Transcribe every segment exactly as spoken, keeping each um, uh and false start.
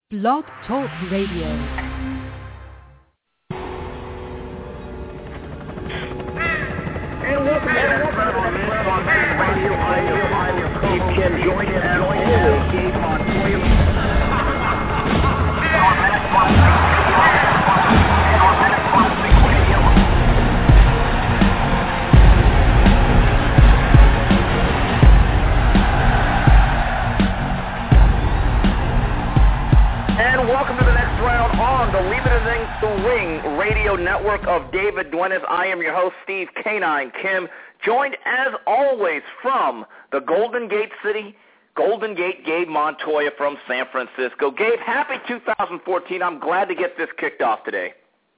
Blog Talk Radio. And welcome to Radio. I am Steve Kim, joined as always, Gabe Montoya. And welcome to the next round on the Leave It in the Ring radio network of David Duenas. I am your host, Steve Canine Kim, joined as always from the Golden Gate City, Golden Gate, Gabe Montoya from San Francisco. Gabe, happy two thousand fourteen. I'm glad to get this kicked off today.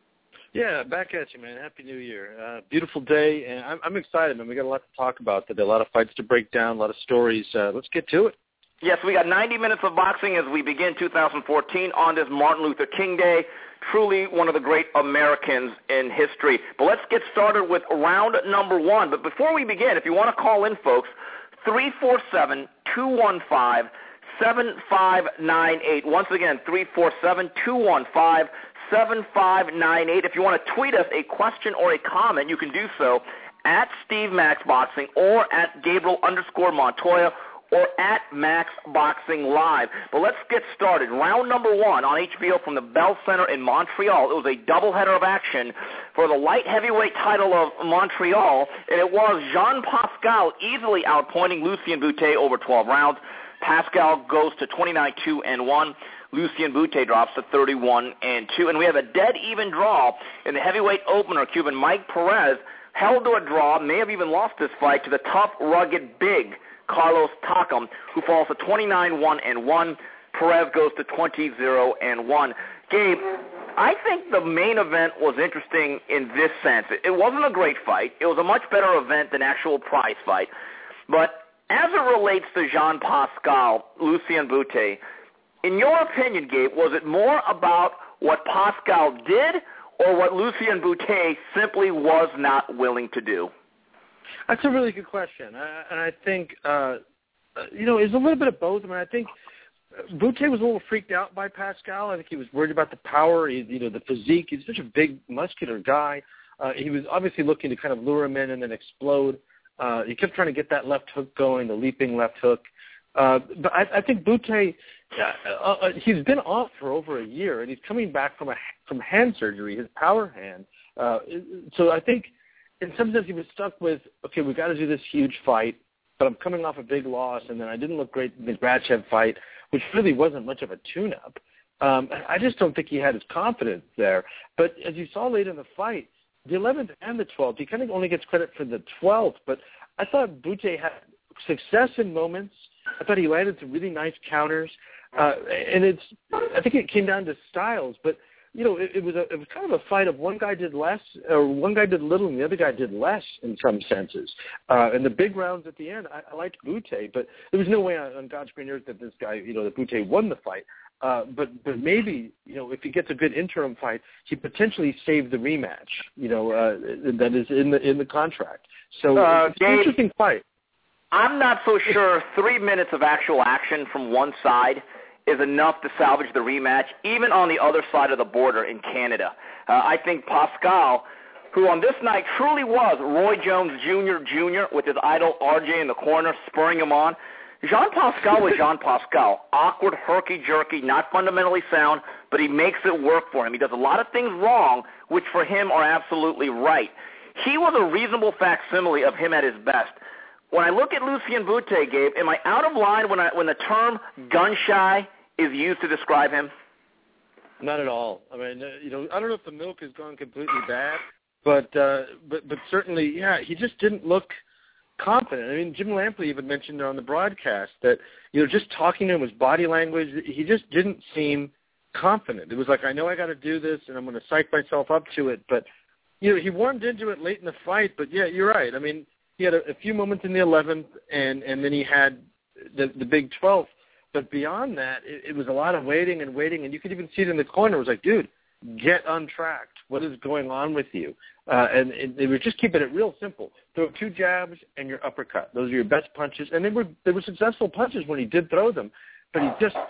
Yeah, back at you, man. Happy New Year. Uh, beautiful day, and I'm, I'm excited, man. We got a lot to talk about today, a lot of fights to break down, a lot of stories. Uh, let's get to it. Yes, we got ninety minutes of boxing as we begin two thousand fourteen on this Martin Luther King Day. Truly one of the great Americans in history. But let's get started with round number one. But before we begin, if you want to call in, folks, three four seven, two one five, seven five nine eight. Once again, three four seven, two one five, seven five nine eight. If you want to tweet us a question or a comment, you can do so at Steve Max Boxing or at Gabriel underscore Montoya, or at Max Boxing Live. But let's get started. Round number one on H B O from the Bell Center in Montreal. It was a doubleheader of action for the light heavyweight title of Montreal, and it was Jean Pascal easily outpointing Lucien Boutte over twelve rounds. Pascal goes to twenty-nine two and one. Lucien Boutte drops to thirty-one and two. And we have a dead even draw in the heavyweight opener. Cuban Mike Perez held to a draw, may have even lost this fight to the tough, rugged, big Carlos Takam, who falls to twenty-nine one and one. Perez goes to twenty zero and one. Gabe, I think the main event was interesting in this sense. It wasn't a great fight. It was a much better event than actual prize fight. But as it relates to Jean Pascal, Lucien Boutte, in your opinion, Gabe, was it more about what Pascal did or what Lucien Boutte simply was not willing to do? That's a really good question, uh, and I think, uh, you know, it's a little bit of both. I mean, I think Boutte was a little freaked out by Pascal. I think he was worried about the power, he, you know, the physique. He's such a big, muscular guy. Uh, he was obviously looking to kind of lure him in and then explode. Uh, he kept trying to get that left hook going, the leaping left hook. Uh, but I, I think Boutte, uh, uh, he's been off for over a year, and he's coming back from a from hand surgery, his power hand. Uh, so I think, in some sense, he was stuck with, okay, we've got to do this huge fight, but I'm coming off a big loss, and then I didn't look great in the Grachev fight, which really wasn't much of a tune-up. Um, I just don't think he had his confidence there. But as you saw late in the fight, the eleventh and the twelfth, he kind of only gets credit for the twelfth, but I thought Boutte had success in moments. I thought he landed some really nice counters, uh, and it's, I think it came down to styles, but you know, it, it was a it was kind of a fight of one guy did less, or one guy did little, and the other guy did less in some senses. Uh, and the big rounds at the end, I, I liked Boutte, but there was no way on, on God's green earth that this guy, you know, that Boutte won the fight. Uh, but but maybe, you know, if he gets a good interim fight, he potentially saved the rematch. You know, uh, that is in the in the contract. So uh, it's an interesting fight. I'm not so sure three minutes of actual action from one side is enough to salvage the rematch, even on the other side of the border in Canada. Uh, I think Pascal, who on this night truly was Roy Jones Junior Junior with his idol R J in the corner, spurring him on. Jean Pascal was Jean Pascal. Awkward, herky-jerky, not fundamentally sound, but he makes it work for him. He does a lot of things wrong, which for him are absolutely right. He was a reasonable facsimile of him at his best. When I look at Lucien Boutte, Gabe, am I out of line when I when the term gun-shy is used to describe him? Not at all. I mean, uh, you know, I don't know if the milk has gone completely bad, but uh, but but certainly, yeah, he just didn't look confident. I mean, Jim Lampley even mentioned on the broadcast that, you know, just talking to him, his body language, he just didn't seem confident. It was like, I know I got to do this, and I'm going to psych myself up to it. But, you know, he warmed into it late in the fight. But, yeah, you're right. I mean, he had a, a few moments in the eleventh, and, and then he had the, the big twelfth. But beyond that, it, it was a lot of waiting and waiting, and you could even see it in the corner. It was like, dude, get untracked. What is going on with you? Uh, and, and they were just keeping it real simple. Throw two jabs and your uppercut. Those are your best punches. And they were they were successful punches when he did throw them. But he just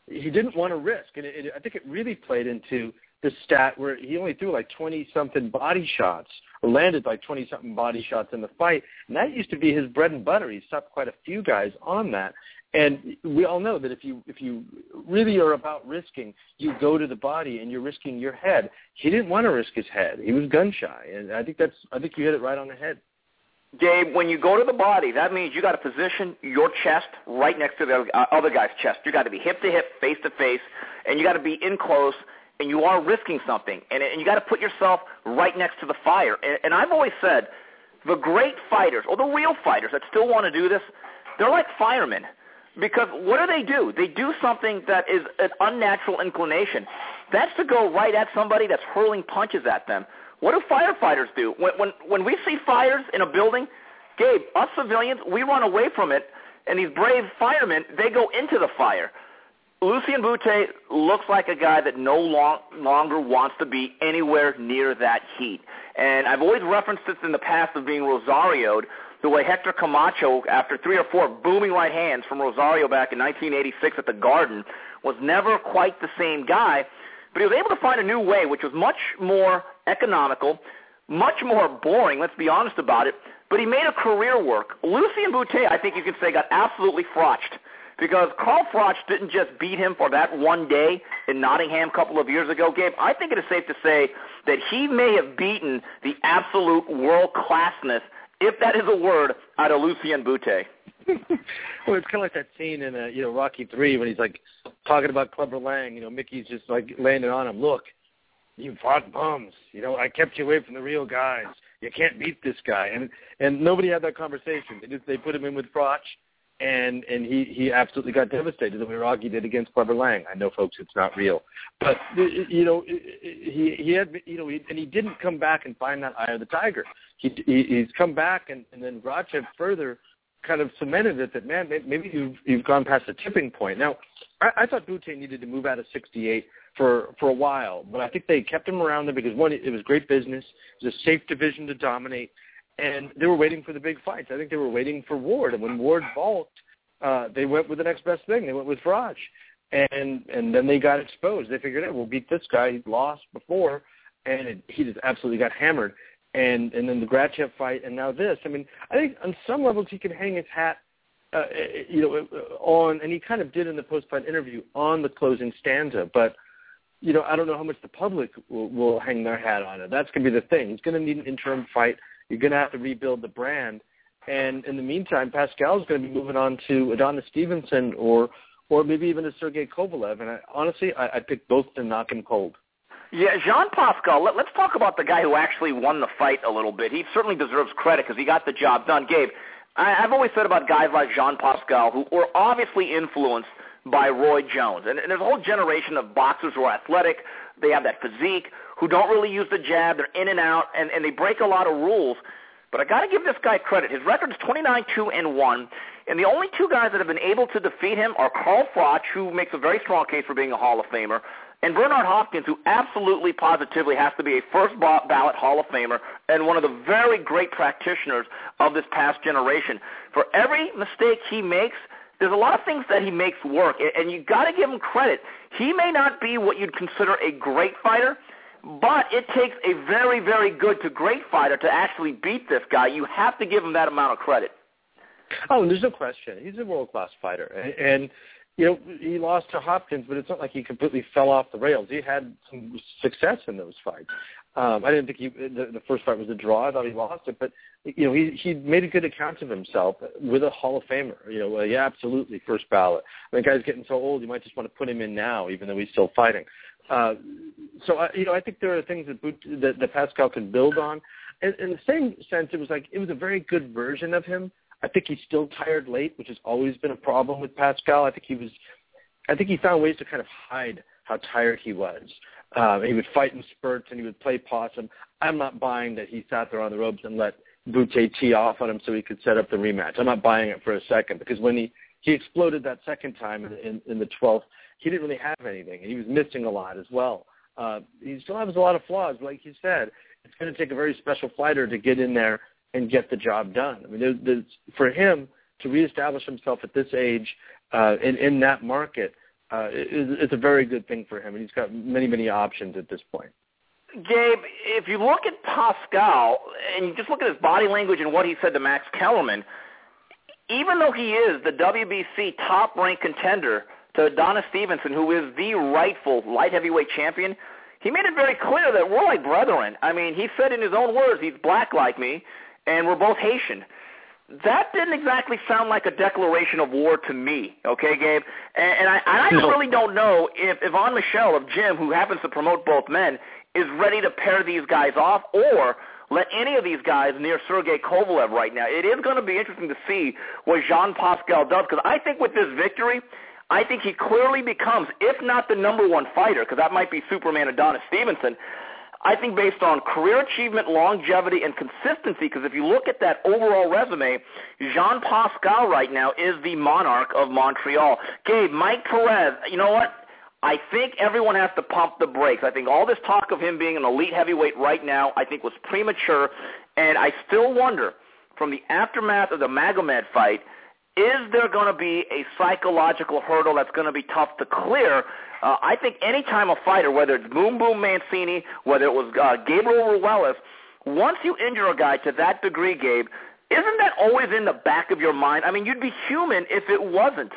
he didn't want to risk. And it, it, I think it really played into the stat where he only threw like twenty-something body shots or landed like twenty-something body shots in the fight. And that used to be his bread and butter. He stopped quite a few guys on that. And we all know that if you if you really are about risking, you go to the body and you're risking your head. He didn't want to risk his head. He was gun shy. And I think that's I think you hit it right on the head. Gabe, when you go to the body, that means you got to position your chest right next to the other guy's chest. You got to be hip to hip, face to face, and you got to be in close, and you are risking something. And, and you got to put yourself right next to the fire. And, and I've always said the great fighters, or the real fighters that still want to do this, they're like firemen. Because what do they do? They do something that is an unnatural inclination. That's to go right at somebody that's hurling punches at them. What do firefighters do? When, when, when we see fires in a building, Gabe, us civilians, we run away from it, and these brave firemen, they go into the fire. Lucian Bute looks like a guy that no long, longer wants to be anywhere near that heat. And I've always referenced this in the past of being Rosario'd, the way Hector Camacho, after three or four booming right hands from Rosario back in nineteen eighty-six at the Garden, was never quite the same guy. But he was able to find a new way, which was much more economical, much more boring, let's be honest about it, but he made a career work. Lucian Bute, I think you could say, got absolutely frotched because Carl Froch didn't just beat him for that one day in Nottingham a couple of years ago, Gabe. I think it is safe to say that he may have beaten the absolute world-classness, if that is a word, out of Lucian Bute. Well, it's kind of like that scene in, uh, you know, Rocky three when he's, like, talking about Clubber Lang. You know, Mickey's just, like, landing on him. Look, you fought bums. You know, I kept you away from the real guys. You can't beat this guy. And and nobody had that conversation. They just they put him in with Froch, and and he, he absolutely got devastated the way Rocky did against Clubber Lang. I know, folks, it's not real. But, you know, he he had, you know, he, and he didn't come back and find that eye of the tiger. He, he He's come back, and, and then Rachev further kind of cemented it that, man, maybe you've, you've gone past the tipping point. Now, I, I thought Bute needed to move out of sixty-eight for, for a while, but I think they kept him around there because, one, it, it was great business. It was a safe division to dominate, and they were waiting for the big fights. I think they were waiting for Ward, and when Ward balked, uh, they went with the next best thing. They went with Froch, and and then they got exposed. They figured, hey, we'll beat this guy. He's lost before, and it, he just absolutely got hammered. And and then the Grachev fight, and now this. I mean, I think on some levels he can hang his hat, uh, you know, on, and he kind of did in the post-fight interview, on the closing stanza. But, you know, I don't know how much the public will, will hang their hat on it. That's going to be the thing. He's going to need an interim fight. You're going to have to rebuild the brand. And in the meantime, Pascal's going to be moving on to Adonis Stevenson or or maybe even to Sergey Kovalev. And I, honestly, I, I pick both to knock him cold. Yeah, Jean Pascal, let, let's talk about the guy who actually won the fight a little bit. He certainly deserves credit because he got the job done. Gabe, I, I've always said about guys like Jean Pascal who were obviously influenced by Roy Jones. And, and there's a whole generation of boxers who are athletic, they have that physique, who don't really use the jab, they're in and out, and, and they break a lot of rules. But I got to give this guy credit. His record is twenty-nine two and one, and the only two guys that have been able to defeat him are Carl Froch, who makes a very strong case for being a Hall of Famer, and Bernard Hopkins, who absolutely positively has to be a first ballot Hall of Famer and one of the very great practitioners of this past generation. For every mistake he makes, there's a lot of things that he makes work, and you got to give him credit. He may not be what you'd consider a great fighter, but it takes a very, very good to great fighter to actually beat this guy. You have to give him that amount of credit. Oh, there's no question. He's a world-class fighter, and, and you know, he lost to Hopkins, but it's not like he completely fell off the rails. He had some success in those fights. Um, I didn't think he, the, the first fight was a draw. I thought he lost it, but you know, he he made a good account of himself with a Hall of Famer. You know, uh, yeah, absolutely, first ballot. I mean, the guy's getting so old, you might just want to put him in now, even though he's still fighting. Uh, so, I, you know, I think there are things that, Boot, that that Pascal can build on. In, in the same sense, it was like it was a very good version of him. I think he's still tired late, which has always been a problem with Pascal. I think he was, I think he found ways to kind of hide how tired he was. Uh, he would fight in spurts and he would play possum. I'm not buying that he sat there on the ropes and let Bute tee off on him so he could set up the rematch. I'm not buying it for a second because when he, he exploded that second time in, in, in the twelfth, he didn't really have anything. And he was missing a lot as well. Uh, he still has a lot of flaws. Like you said, it's going to take a very special fighter to get in there and get the job done. I mean, there's, there's, for him to reestablish himself at this age uh, in, in that market, uh, is, is a very good thing for him, and he's got many, many options at this point. Gabe, if you look at Pascal and you just look at his body language and what he said to Max Kellerman, even though he is the W B C top-ranked contender to Adonis Stevenson, who is the rightful light heavyweight champion, he made it very clear that we're like brethren. I mean, he said in his own words, he's black like me, and we're both Haitian. That didn't exactly sound like a declaration of war to me, okay, Gabe? And, and I, I no. really don't know if Yvonne Michelle of Gym, who happens to promote both men, is ready to pair these guys off or let any of these guys near Sergey Kovalev right now. It is going to be interesting to see what Jean Pascal does, because I think with this victory, I think he clearly becomes, if not the number one fighter, because that might be Superman Adonis Stevenson, I think based on career achievement, longevity, and consistency, because if you look at that overall resume, Jean Pascal right now is the monarch of Montreal. Gabe, Mike Perez, you know what? I think everyone has to pump the brakes. I think all this talk of him being an elite heavyweight right now I think was premature, and I still wonder, from the aftermath of the Magomed fight, is there going to be a psychological hurdle that's going to be tough to clear? Uh, I think any time a fighter, whether it's Boom Boom Mancini, whether it was uh, Gabriel Ruelas, once you injure a guy to that degree, Gabe, isn't that always in the back of your mind? I mean, you'd be human if it wasn't.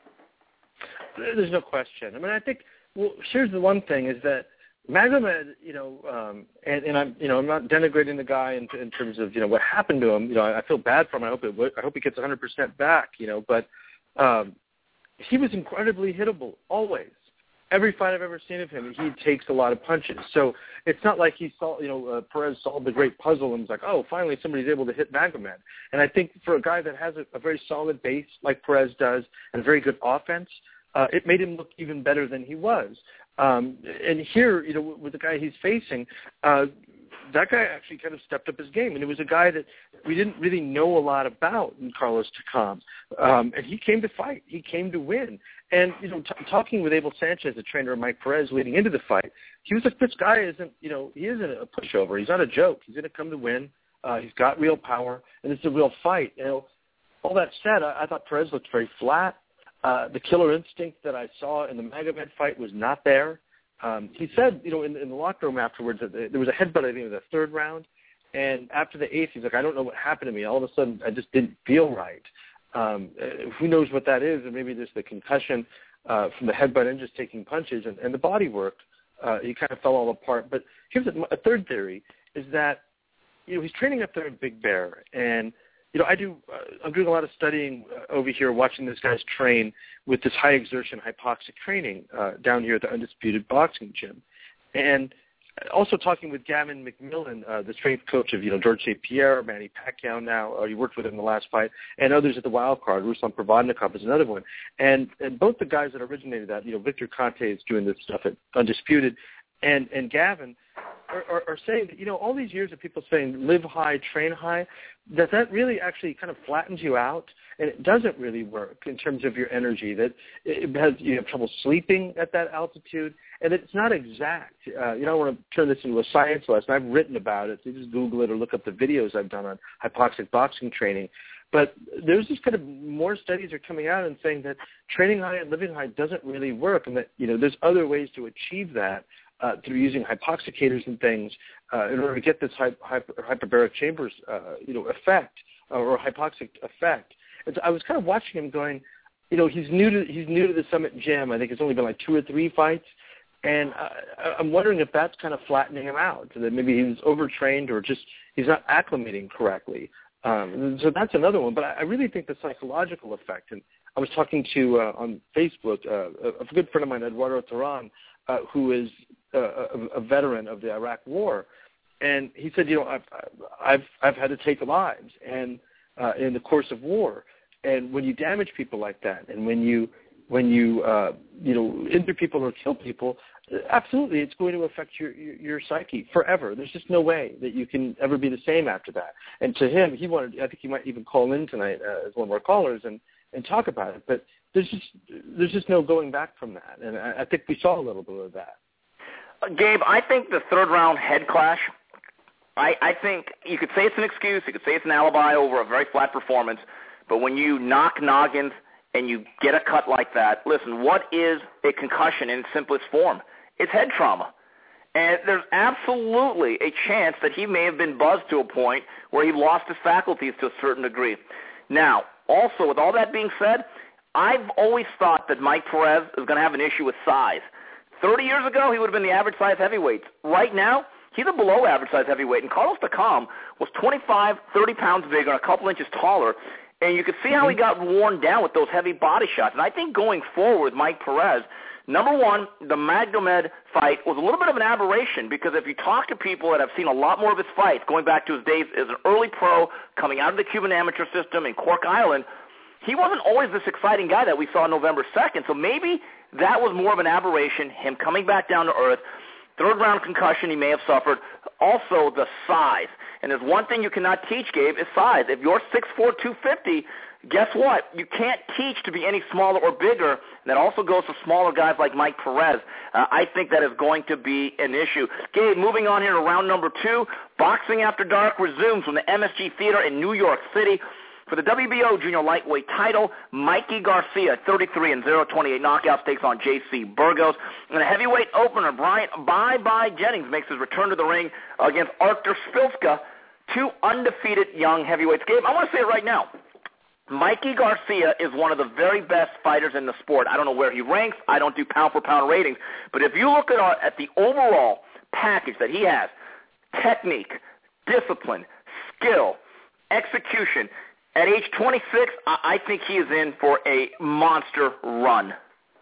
There's no question. I mean, I think, well, here's the one thing is that Magomed, you know, um, and, and I'm, you know, I'm not denigrating the guy in, in terms of, you know, what happened to him. You know, I, I feel bad for him. I hope it, I hope he gets one hundred percent back. You know, but um, he was incredibly hittable always. Every fight I've ever seen of him, he takes a lot of punches. So it's not like he saw, you know, uh, Perez solved the great puzzle and was like, oh, finally somebody's able to hit Magomed. And I think for a guy that has a, a very solid base like Perez does and a very good offense, uh, it made him look even better than he was. Um, and here, you know, with the guy he's facing, uh, that guy actually kind of stepped up his game. And it was a guy that we didn't really know a lot about in Carlos Takam. Um, and he came to fight. He came to win. And, you know, t- talking with Abel Sanchez, the trainer of Mike Perez, leading into the fight, he was like, this guy isn't, you know, he isn't a pushover. He's not a joke. He's going to come to win. Uh, he's got real power, and it's a real fight. You know, all that said, I, I thought Perez looked very flat. Uh, the killer instinct that I saw in the Magomed fight was not there. Um, he said, you know, in, in the locker room afterwards, that there was a headbutt, I think, in the third round. And after the eighth, he's like, I don't know what happened to me. All of a sudden, I just didn't feel right. Um, uh, who knows what that is? And maybe there's the concussion uh, from the headbutt and just taking punches. And, and the body work, uh, he kind of fell all apart. But here's a, a third theory, is that, you know, he's training up there in Big Bear. And, you know, I do, uh, I'm doing a lot of studying uh, over here, watching this guys train with this high exertion hypoxic training uh, down here at the Undisputed Boxing Gym. And also talking with Gavin McMillan, uh, the strength coach of, you know, George Saint Pierre, Manny Pacquiao now. Uh, he worked with him in the last fight, and others at the wild card. Ruslan Provodnikov is another one. And, and both the guys that originated that, you know, Victor Conte is doing this stuff at Undisputed, and, and Gavin are, are, are saying that, you know, all these years of people saying live high, train high, that that really actually kind of flattens you out, and it doesn't really work in terms of your energy, that it has, you have trouble sleeping at that altitude, and it's not exact. Uh, you don't want to turn this into a science lesson. I've written about it. You just Google it or look up the videos I've done on hypoxic boxing training. But there's just kind of more studies are coming out and saying that training high and living high doesn't really work, and that, you know, there's other ways to achieve that uh, through using hypoxicators and things uh, in order to get this hy- hyper- hyperbaric chambers, uh, you know, effect uh, or hypoxic effect. And so I was kind of watching him going, you know, he's new to he's new to the Summit Gym. I think it's only been like two or three fights. And I, I'm wondering if that's kind of flattening him out, that maybe he's overtrained or just he's not acclimating correctly. Um, so that's another one. But I, I really think the psychological effect, and I was talking to, uh, on Facebook, uh, a, a good friend of mine, Eduardo Teran, uh, who is uh, a, a veteran of the Iraq War. And he said, you know, I've, I've, I've had to take lives and uh, in the course of war. And when you damage people like that, and when you when you uh, you know injure people or kill people, absolutely, it's going to affect your, your your psyche forever. There's just no way that you can ever be the same after that. And to him, he wanted. I think he might even call in tonight uh, as one of our callers and, and talk about it. But there's just there's just no going back from that. And I, I think we saw a little bit of that. Uh, Gabe, I think the third round head clash. I, I think you could say it's an excuse. You could say it's an alibi over a very flat performance. But when you knock noggins and you get a cut like that, listen, what is a concussion in its simplest form? It's head trauma. And there's absolutely a chance that he may have been buzzed to a point where he lost his faculties to a certain degree. Now, also, with all that being said, I've always thought that Mike Perez is going to have an issue with size. thirty years ago, he would have been the average size heavyweight. Right now, he's a below average size heavyweight. And Carlos Takam was twenty-five, thirty pounds bigger and a couple inches taller. And you could see how he got worn down with those heavy body shots. And I think going forward, Mike Perez, number one, the Magdomed fight was a little bit of an aberration because if you talk to people that have seen a lot more of his fights, going back to his days as an early pro, coming out of the Cuban amateur system in Cork Island, he wasn't always this exciting guy that we saw November second. So maybe that was more of an aberration, him coming back down to earth. Third-round concussion he may have suffered. Also, the size. And there's one thing you cannot teach, Gabe, is size. If you're six four, two fifty, guess what? You can't teach to be any smaller or bigger. And that also goes for smaller guys like Mike Perez. Uh, I think that is going to be an issue. Gabe, moving on here to round number two. Boxing After Dark resumes from the M S G Theater in New York City. For the W B O junior lightweight title, Mikey Garcia, thirty-three and oh twenty-eight knockouts, takes on J C Burgos. And a heavyweight opener, Bryant Bye-Bye Jennings, makes his return to the ring against Artur Szpilka, two undefeated young heavyweights. Gabe, I want to say it right now. Mikey Garcia is one of the very best fighters in the sport. I don't know where he ranks. I don't do pound-for-pound ratings. But if you look at, our, at the overall package that he has, technique, discipline, skill, execution, at age twenty-six, I think he is in for a monster run.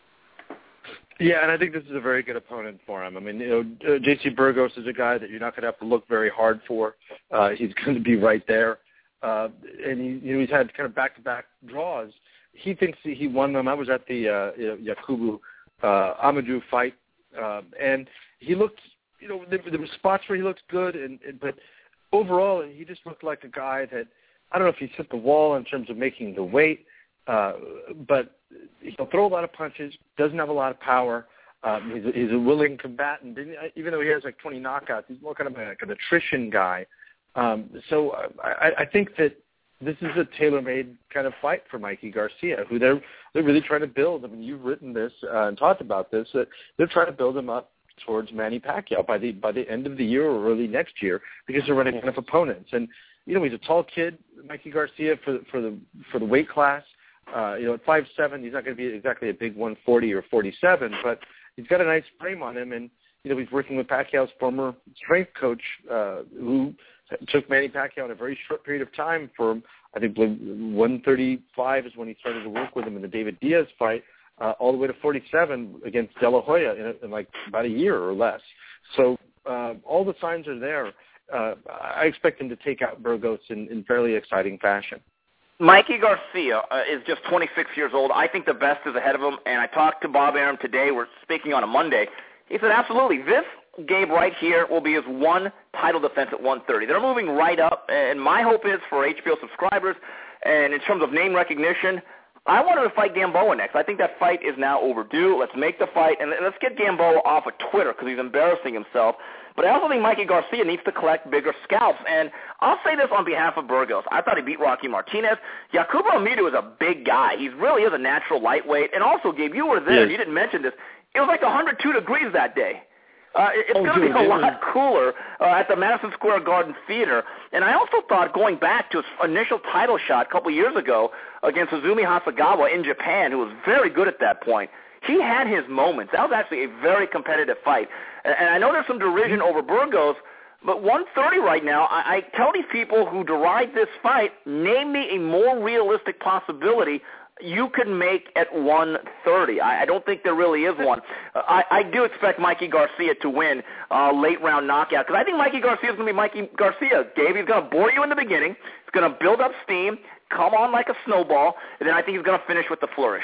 Yeah, and I think this is a very good opponent for him. I mean, you know, uh, J C Burgos is a guy that you're not going to have to look very hard for. Uh, he's going to be right there. Uh, and, he, you know, he's had kind of back-to-back draws. He thinks he won them. I was at the uh, you know, Yakubu uh, Amadou fight, uh, and he looked, you know, there, there were spots where he looked good, and, and but overall he just looked like a guy that, I don't know if he's hit the wall in terms of making the weight, uh, but he'll throw a lot of punches, doesn't have a lot of power. Um, he's, a, he's a willing combatant. Even though he has like twenty knockouts, he's more kind of a, like an attrition guy. Um, so I, I think that this is a tailor-made kind of fight for Mikey Garcia, who they're they're really trying to build. I mean, you've written this uh, and talked about this, that they're trying to build him up towards Manny Pacquiao by the by the end of the year or early next year because they're running out of opponents. And you know, he's a tall kid, Mikey Garcia, for for the for the weight class. Uh, you know, at five seven, he's not going to be exactly a big one forty or forty-seven, but he's got a nice frame on him. And you know, he's working with Pacquiao's former strength coach, uh, who took Manny Pacquiao in a very short period of time. For I think one thirty-five is when he started to work with him in the David Diaz fight, uh, all the way to forty-seven against De La Hoya in, a, in like about a year or less. So uh, all the signs are there. Uh, I expect him to take out Burgos in, in fairly exciting fashion. Mikey Garcia uh, is just twenty-six years old. I think the best is ahead of him, and I talked to Bob Arum today. We're speaking on a Monday. He said, absolutely, this Gabe right here will be his one title defense at one thirty. They're moving right up, and my hope is for H B O subscribers, and in terms of name recognition, I wanted to fight Gamboa next. I think that fight is now overdue. Let's make the fight, and let's get Gamboa off of Twitter because he's embarrassing himself. But I also think Mikey Garcia needs to collect bigger scalps. And I'll say this on behalf of Burgos. I thought he beat Rocky Martinez. Yakubu Amidu is a big guy. He really is a natural lightweight. And also, Gabe, you were there. Yes. You didn't mention this. It was like one hundred two degrees that day. Uh, it's oh, going to be a lot cooler uh, at the Madison Square Garden Theater. And I also thought, going back to his initial title shot a couple years ago against Azumi Hasegawa in Japan, who was very good at that point, he had his moments. That was actually a very competitive fight. And, and I know there's some derision over Burgos, but one thirty right now, I, I tell these people who deride this fight, name me a more realistic possibility you could make at one thirty. I, I don't think there really is one. Uh, I, I do expect Mikey Garcia to win uh, late round knockout because I think Mikey Garcia is going to be Mikey Garcia. Dave, he's going to bore you in the beginning. He's going to build up steam, come on like a snowball, and then I think he's going to finish with the flourish.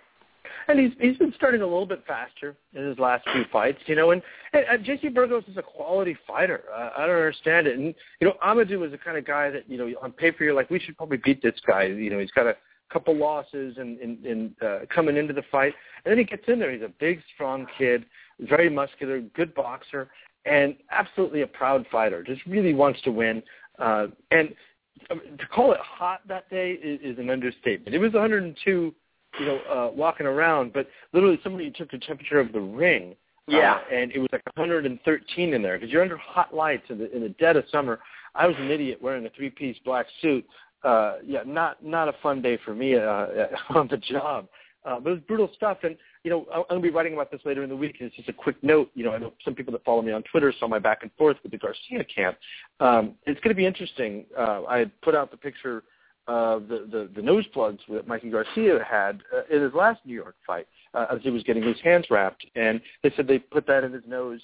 And he's he's been starting a little bit faster in his last few fights, you know. And, and J C Burgos is a quality fighter. Uh, I don't understand it. And you know, Amadou is the kind of guy that you know on paper you're like, we should probably beat this guy. You know, he's got a couple losses and, and, and uh, coming into the fight, and then he gets in there. He's a big, strong kid, very muscular, good boxer, and absolutely a proud fighter. Just really wants to win. Uh, and to call it hot that day is, is an understatement. It was one hundred two you know, uh, walking around, but literally somebody took the temperature of the ring. Yeah. Uh, and it was like one hundred thirteen in there because you're under hot lights in the in the dead of summer. I was an idiot wearing a three-piece black suit. Uh, yeah, not not a fun day for me uh, on the job. Uh, but it was brutal stuff. And, you know, I'm going to be writing about this later in the week. And it's just a quick note. You know, I know some people that follow me on Twitter saw my back and forth with the Garcia camp. Um, it's going to be interesting. Uh, I had put out the picture of the, the, the nose plugs that Mikey Garcia had uh, in his last New York fight uh, as he was getting his hands wrapped. And they said they put that in his nose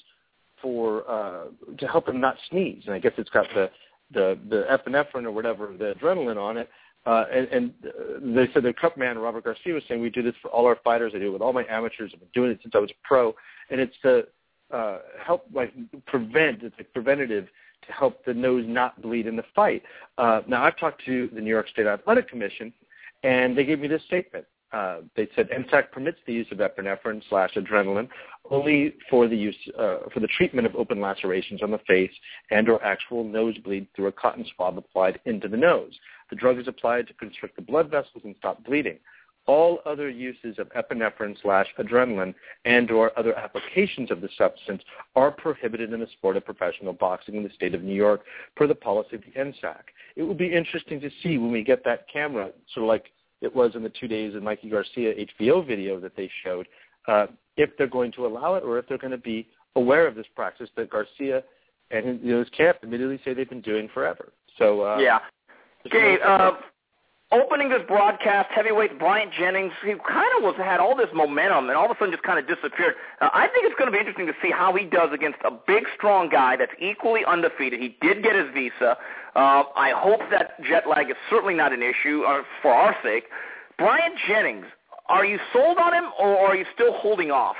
for uh, to help him not sneeze. And I guess it's got the, the, the epinephrine or whatever, the adrenaline on it. Uh, and and uh, they said the cup man, Robert Garcia, was saying, we do this for all our fighters. I do it with all my amateurs. I've been doing it since I was a pro. And it's to uh, help, like, prevent, it's like preventative to help the nose not bleed in the fight. Uh, now, I've talked to the New York State Athletic Commission, and they gave me this statement. Uh, they said M S A C permits the use of epinephrine slash adrenaline only for the use uh, for the treatment of open lacerations on the face and or actual nosebleed through a cotton swab applied into the nose. The drug is applied to constrict the blood vessels and stop bleeding. All other uses of epinephrine slash adrenaline and or other applications of the substance are prohibited in the sport of professional boxing in the state of New York per the policy of the N S A C. It will be interesting to see when we get that camera, sort of like it was in the two days of Mikey Garcia H B O video that they showed, uh, if they're going to allow it or if they're going to be aware of this practice that Garcia and his, you know, his camp immediately say they've been doing forever. So uh, yeah. Gabe, uh, opening this broadcast, heavyweight Bryant Jennings, he kind of was had all this momentum and all of a sudden just kind of disappeared. Uh, I think it's going to be interesting to see how he does against a big, strong guy that's equally undefeated. He did get his visa. Uh, I hope that jet lag is certainly not an issue uh, for our sake. Bryant Jennings, are you sold on him or are you still holding off?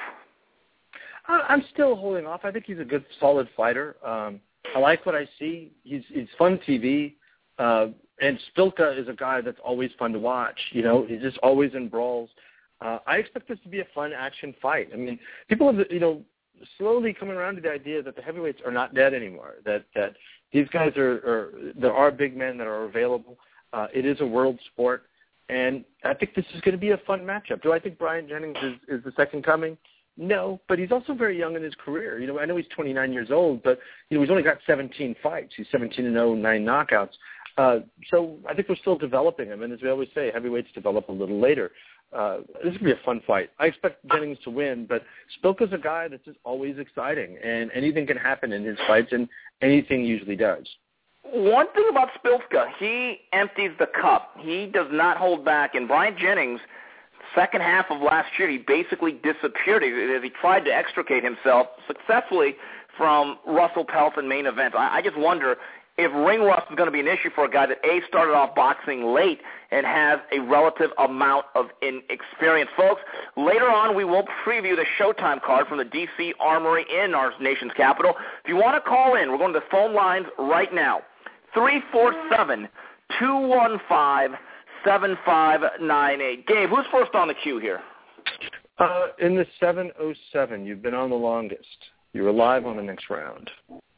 I'm still holding off. I think he's a good, solid fighter. Um, I like what I see. He's, he's fun T V. Uh, and Spilka is a guy that's always fun to watch. You know, he's just always in brawls. Uh, I expect this to be a fun action fight. I mean, people have, you know, slowly coming around to the idea that the heavyweights are not dead anymore, that, that these guys are, are there are big men that are available. Uh, it is a world sport, and I think this is going to be a fun matchup. Do I think Bryant Jennings is, is the second coming? No, but he's also very young in his career. You know, I know he's twenty-nine years old, but, you know, he's only got seventeen fights. He's seventeen and oh, nine knockouts. Uh, so I think we're still developing him, and as we always say, heavyweights develop a little later. Uh, this will be a fun fight. I expect Jennings to win, but Spilka's a guy that's just always exciting, and anything can happen in his fights, and anything usually does. One thing about Spilka, he empties the cup. He does not hold back, and Bryant Jennings, second half of last year, he basically disappeared as he tried to extricate himself successfully from Russell Pelton main event. I, I just wonder if ring rust is going to be an issue for a guy that, A, started off boxing late and has a relative amount of inexperience. Folks, later on we will preview the Showtime card from the D C Armory in our nation's capital. If you want to call in, we're going to the phone lines right now. three four seven, two one five, seven five nine eight. Gabe, who's first on the queue here? Uh, in the seven oh seven, you've been on the longest. You're live on the next round.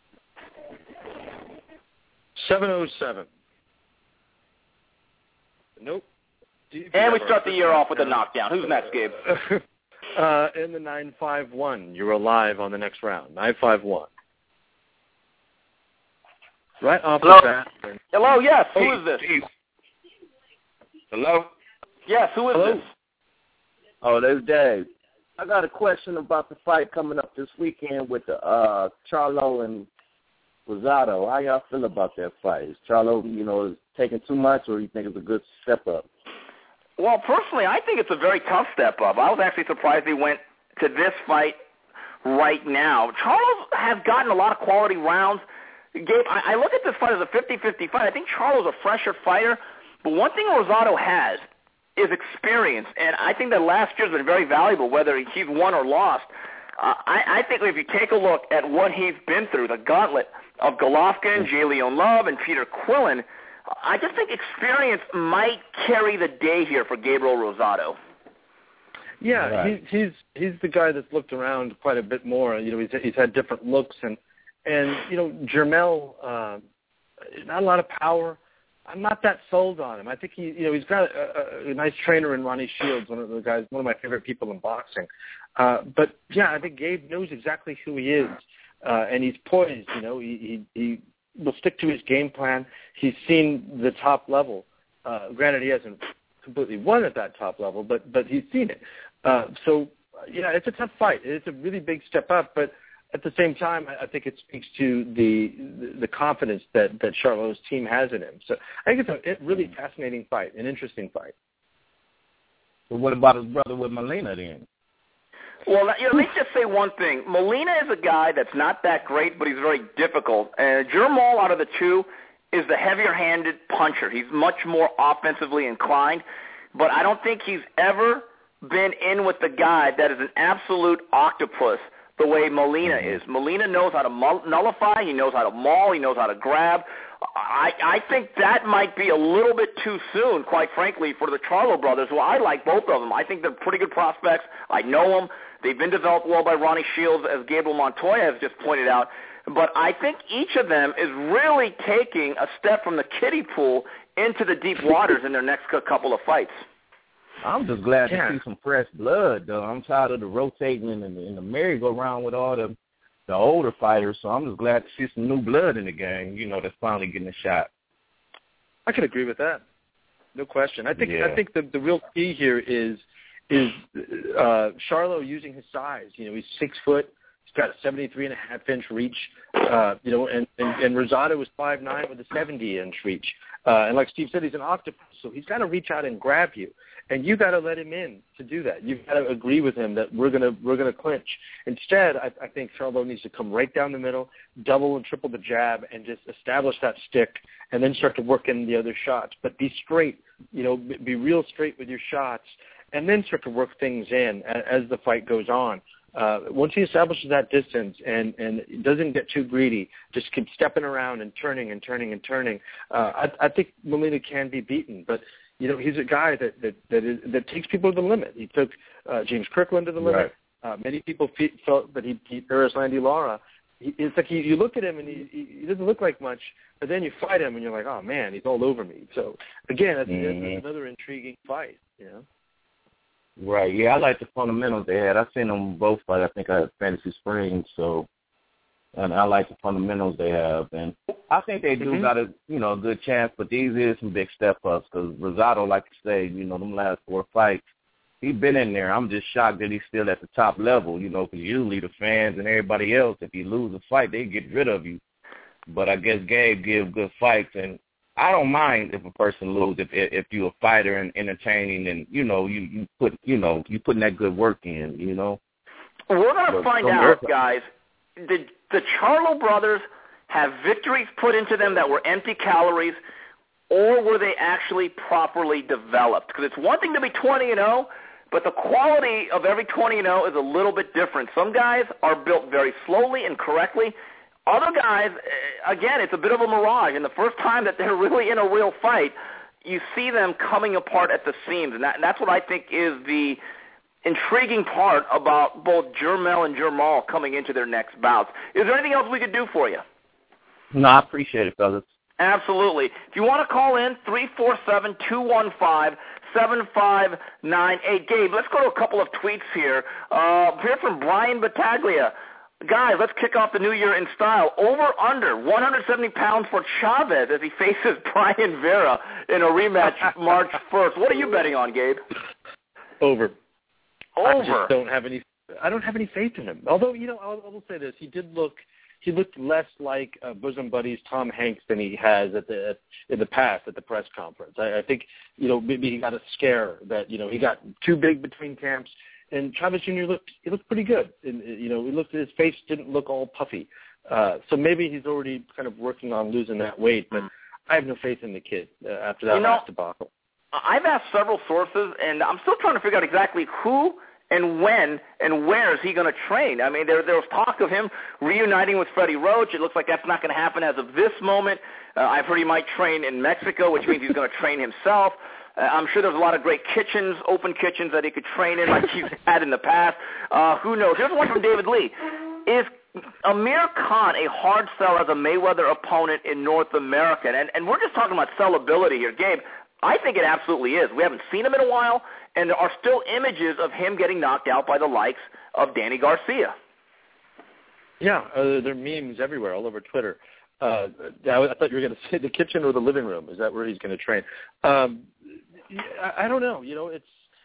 seven oh seven. Nope. And we start the year off with a knockdown. Who's next, Gabe? uh, in the nine five one, you're alive on the next round. nine five one. Right off Hello? the bat. Hello, yes. Who Hey, is this? Steve. Hello? Yes, who is Hello? this? Oh, there's Dave. I got a question about the fight coming up this weekend with the, uh, Charlo and Rosado. How y'all feel about that fight? Is Charlo, you know, is taking too much, or you think it's a good step up? Well, personally, I think it's a very tough step up. I was actually surprised he went to this fight right now. Charlo has gotten a lot of quality rounds. Gabe, I, I look at this fight as a fifty-fifty fight. I think Charlo's a fresher fighter, but one thing Rosado has is experience, and I think that last year's been very valuable, whether he's won or lost. Uh, I, I think if you take a look at what he's been through, the gauntlet of Golovkin, J. Leon Love, and Peter Quillen, I just think experience might carry the day here for Gabriel Rosado. Yeah, right. he, he's he's the guy that's looked around quite a bit more. You know, he's he's had different looks, and and you know, Jermell, uh, not a lot of power, I'm not that sold on him. I think he, you know, he's got a, a, a nice trainer in Ronnie Shields, one of the guys, one of my favorite people in boxing. Uh, but yeah, I think Gabe knows exactly who he is, uh, and he's poised. You know, he, he he will stick to his game plan. He's seen the top level. Uh, granted, he hasn't completely won at that top level, but but he's seen it. Uh, so yeah, it's a tough fight. It's a really big step up, but at the same time, I think it speaks to the the confidence that, that Charlo's team has in him. So I think it's a really fascinating fight, an interesting fight. So what about his brother with Molina then? Well, you know, let me just say one thing. Molina is a guy that's not that great, but he's very difficult. And Jermall, out of the two, is the heavier-handed puncher. He's much more offensively inclined, but I don't think he's ever been in with the guy that is an absolute octopus the way Molina is. Molina knows how to nullify. He knows how to maul. He knows how to grab. I, I think that might be a little bit too soon, quite frankly, for the Charlo brothers, who I like both of them. I think they're pretty good prospects. I know them. They've been developed well by Ronnie Shields, as Gabriel Montoya has just pointed out. But I think each of them is really taking a step from the kiddie pool into the deep waters in their next couple of fights. I'm just glad yeah. to see some fresh blood, though. I'm tired of the rotating in the, in the merry-go-round with all the the older fighters, so I'm just glad to see some new blood in the game, you know, that's finally getting a shot. I could agree with that. No question. I think yeah. I think the, the real key here is is uh, Charlo using his size. You know, he's six foot. He's got a seventy-three and a half inch reach. Uh, you know, and, and, and Rosado was five nine with a seventy inch reach. Uh, and like Steve said, he's an octopus, so he's got to reach out and grab you. And you got to let him in to do that. You've got to agree with him that we're gonna we're gonna clinch. Instead, I, I think Charlo needs to come right down the middle, double and triple the jab, and just establish that stick, and then start to work in the other shots. But be straight, you know, be real straight with your shots, and then start to work things in as, as the fight goes on. Uh, once he establishes that distance and, and doesn't get too greedy, just keep stepping around and turning and turning and turning, uh, I, I think Molina can be beaten. But you know, he's a guy that that that, is, that takes people to the limit. He took uh, James Kirkland to the limit. Right. Uh, many people fe- felt that he beat Erislandy Lara. He, it's like he, you look at him and he, he doesn't look like much, but then you fight him and you're like, oh man, he's all over me. So again, that's, mm-hmm. that's another intriguing fight. You know. Right. Yeah, I like the fundamentals they had. I've seen them both fight. I think I had Fantasy Springs, so. And I like the fundamentals they have. And I think they do mm-hmm. got a, you know, a good chance, but these is some big step-ups because Rosado, like you say, you know, them last four fights, he's been in there. I'm just shocked that he's still at the top level, you know, because usually the fans and everybody else, if you lose a fight, they get rid of you. But I guess Gabe gives good fights, and I don't mind if a person loses if if you're a fighter and entertaining and, you know, you, you put, you know, you putting that good work in, you know. We're going to find out, guys. Did the Charlo brothers have victories put into them that were empty calories, or were they actually properly developed? Because it's one thing to be twenty and oh, but the quality of every twenty and oh is a little bit different. Some guys are built very slowly and correctly. Other guys, again, it's a bit of a mirage. And the first time that they're really in a real fight, you see them coming apart at the seams. And, that, and that's what I think is the intriguing part about both Jermell and Jermall coming into their next bouts. Is there anything else we could do for you? No, I appreciate it, fellas. Absolutely. If you want to call in, three four seven, two one five, seven five nine eight. Gabe, let's go to a couple of tweets here. Uh, here from Brian Battaglia. Guys, let's kick off the new year in style. Over under one hundred seventy pounds for Chavez as he faces Brian Vera in a rematch March first. What are you betting on, Gabe? Over. Over. I just don't have any. I don't have any faith in him. Although, you know, I'll, I will say this: he did look. He looked less like uh, bosom buddies Tom Hanks than he has at the at, in the past at the press conference. I, I think, you know, maybe he got a scare that, you know, he got too big between camps. And Chavez Junior looked he looked pretty good. And, you know, he looked his face didn't look all puffy. Uh, so maybe he's already kind of working on losing that weight. But I have no faith in the kid uh, after that you know, last debacle. I've asked several sources, and I'm still trying to figure out exactly who and when and where is he going to train. I mean, there there was talk of him reuniting with Freddie Roach. It looks like that's not going to happen as of this moment. Uh, I've heard he might train in Mexico, which means he's going to train himself. Uh, I'm sure there's a lot of great kitchens, open kitchens that he could train in like he's had in the past. Uh, who knows? Here's one from David Lee. Is Amir Khan, a hard sell as a Mayweather opponent in North America, and, and we're just talking about sellability here, Gabe. I think it absolutely is. We haven't seen him in a while, and there are still images of him getting knocked out by the likes of Danny Garcia. Yeah, uh, there are memes everywhere, all over Twitter. Uh, I thought you were going to say the kitchen or the living room. Is that where he's going to train? Um, I, I don't know. You know, it's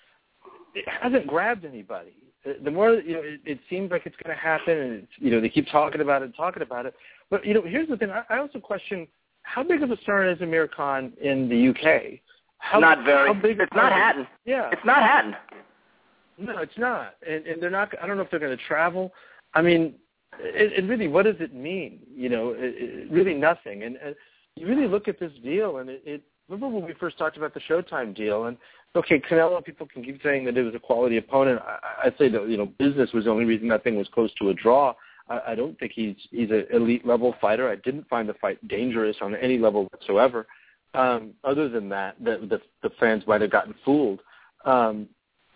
it hasn't grabbed anybody. The more, you know, it, it seems like it's going to happen, and it's, you know, they keep talking about it and talking about it. But, you know, here's the thing. I, I also question how big of a star is Amir Khan in the U K? How, not very. How big it's not Hatton. Yeah. It's not Hatton. No, it's not. And, and they're not. I don't know if they're going to travel. I mean, it, it really, what does it mean? You know, it, it, really nothing. And, and you really look at this deal, and it, it. Remember when we first talked about the Showtime deal? And okay, Canelo, people can keep saying that it was a quality opponent. I, I'd say that, you know, business was the only reason that thing was close to a draw. I, I don't think he's he's an elite level fighter. I didn't find the fight dangerous on any level whatsoever. Um, other than that, the, the, the fans might have gotten fooled. Um,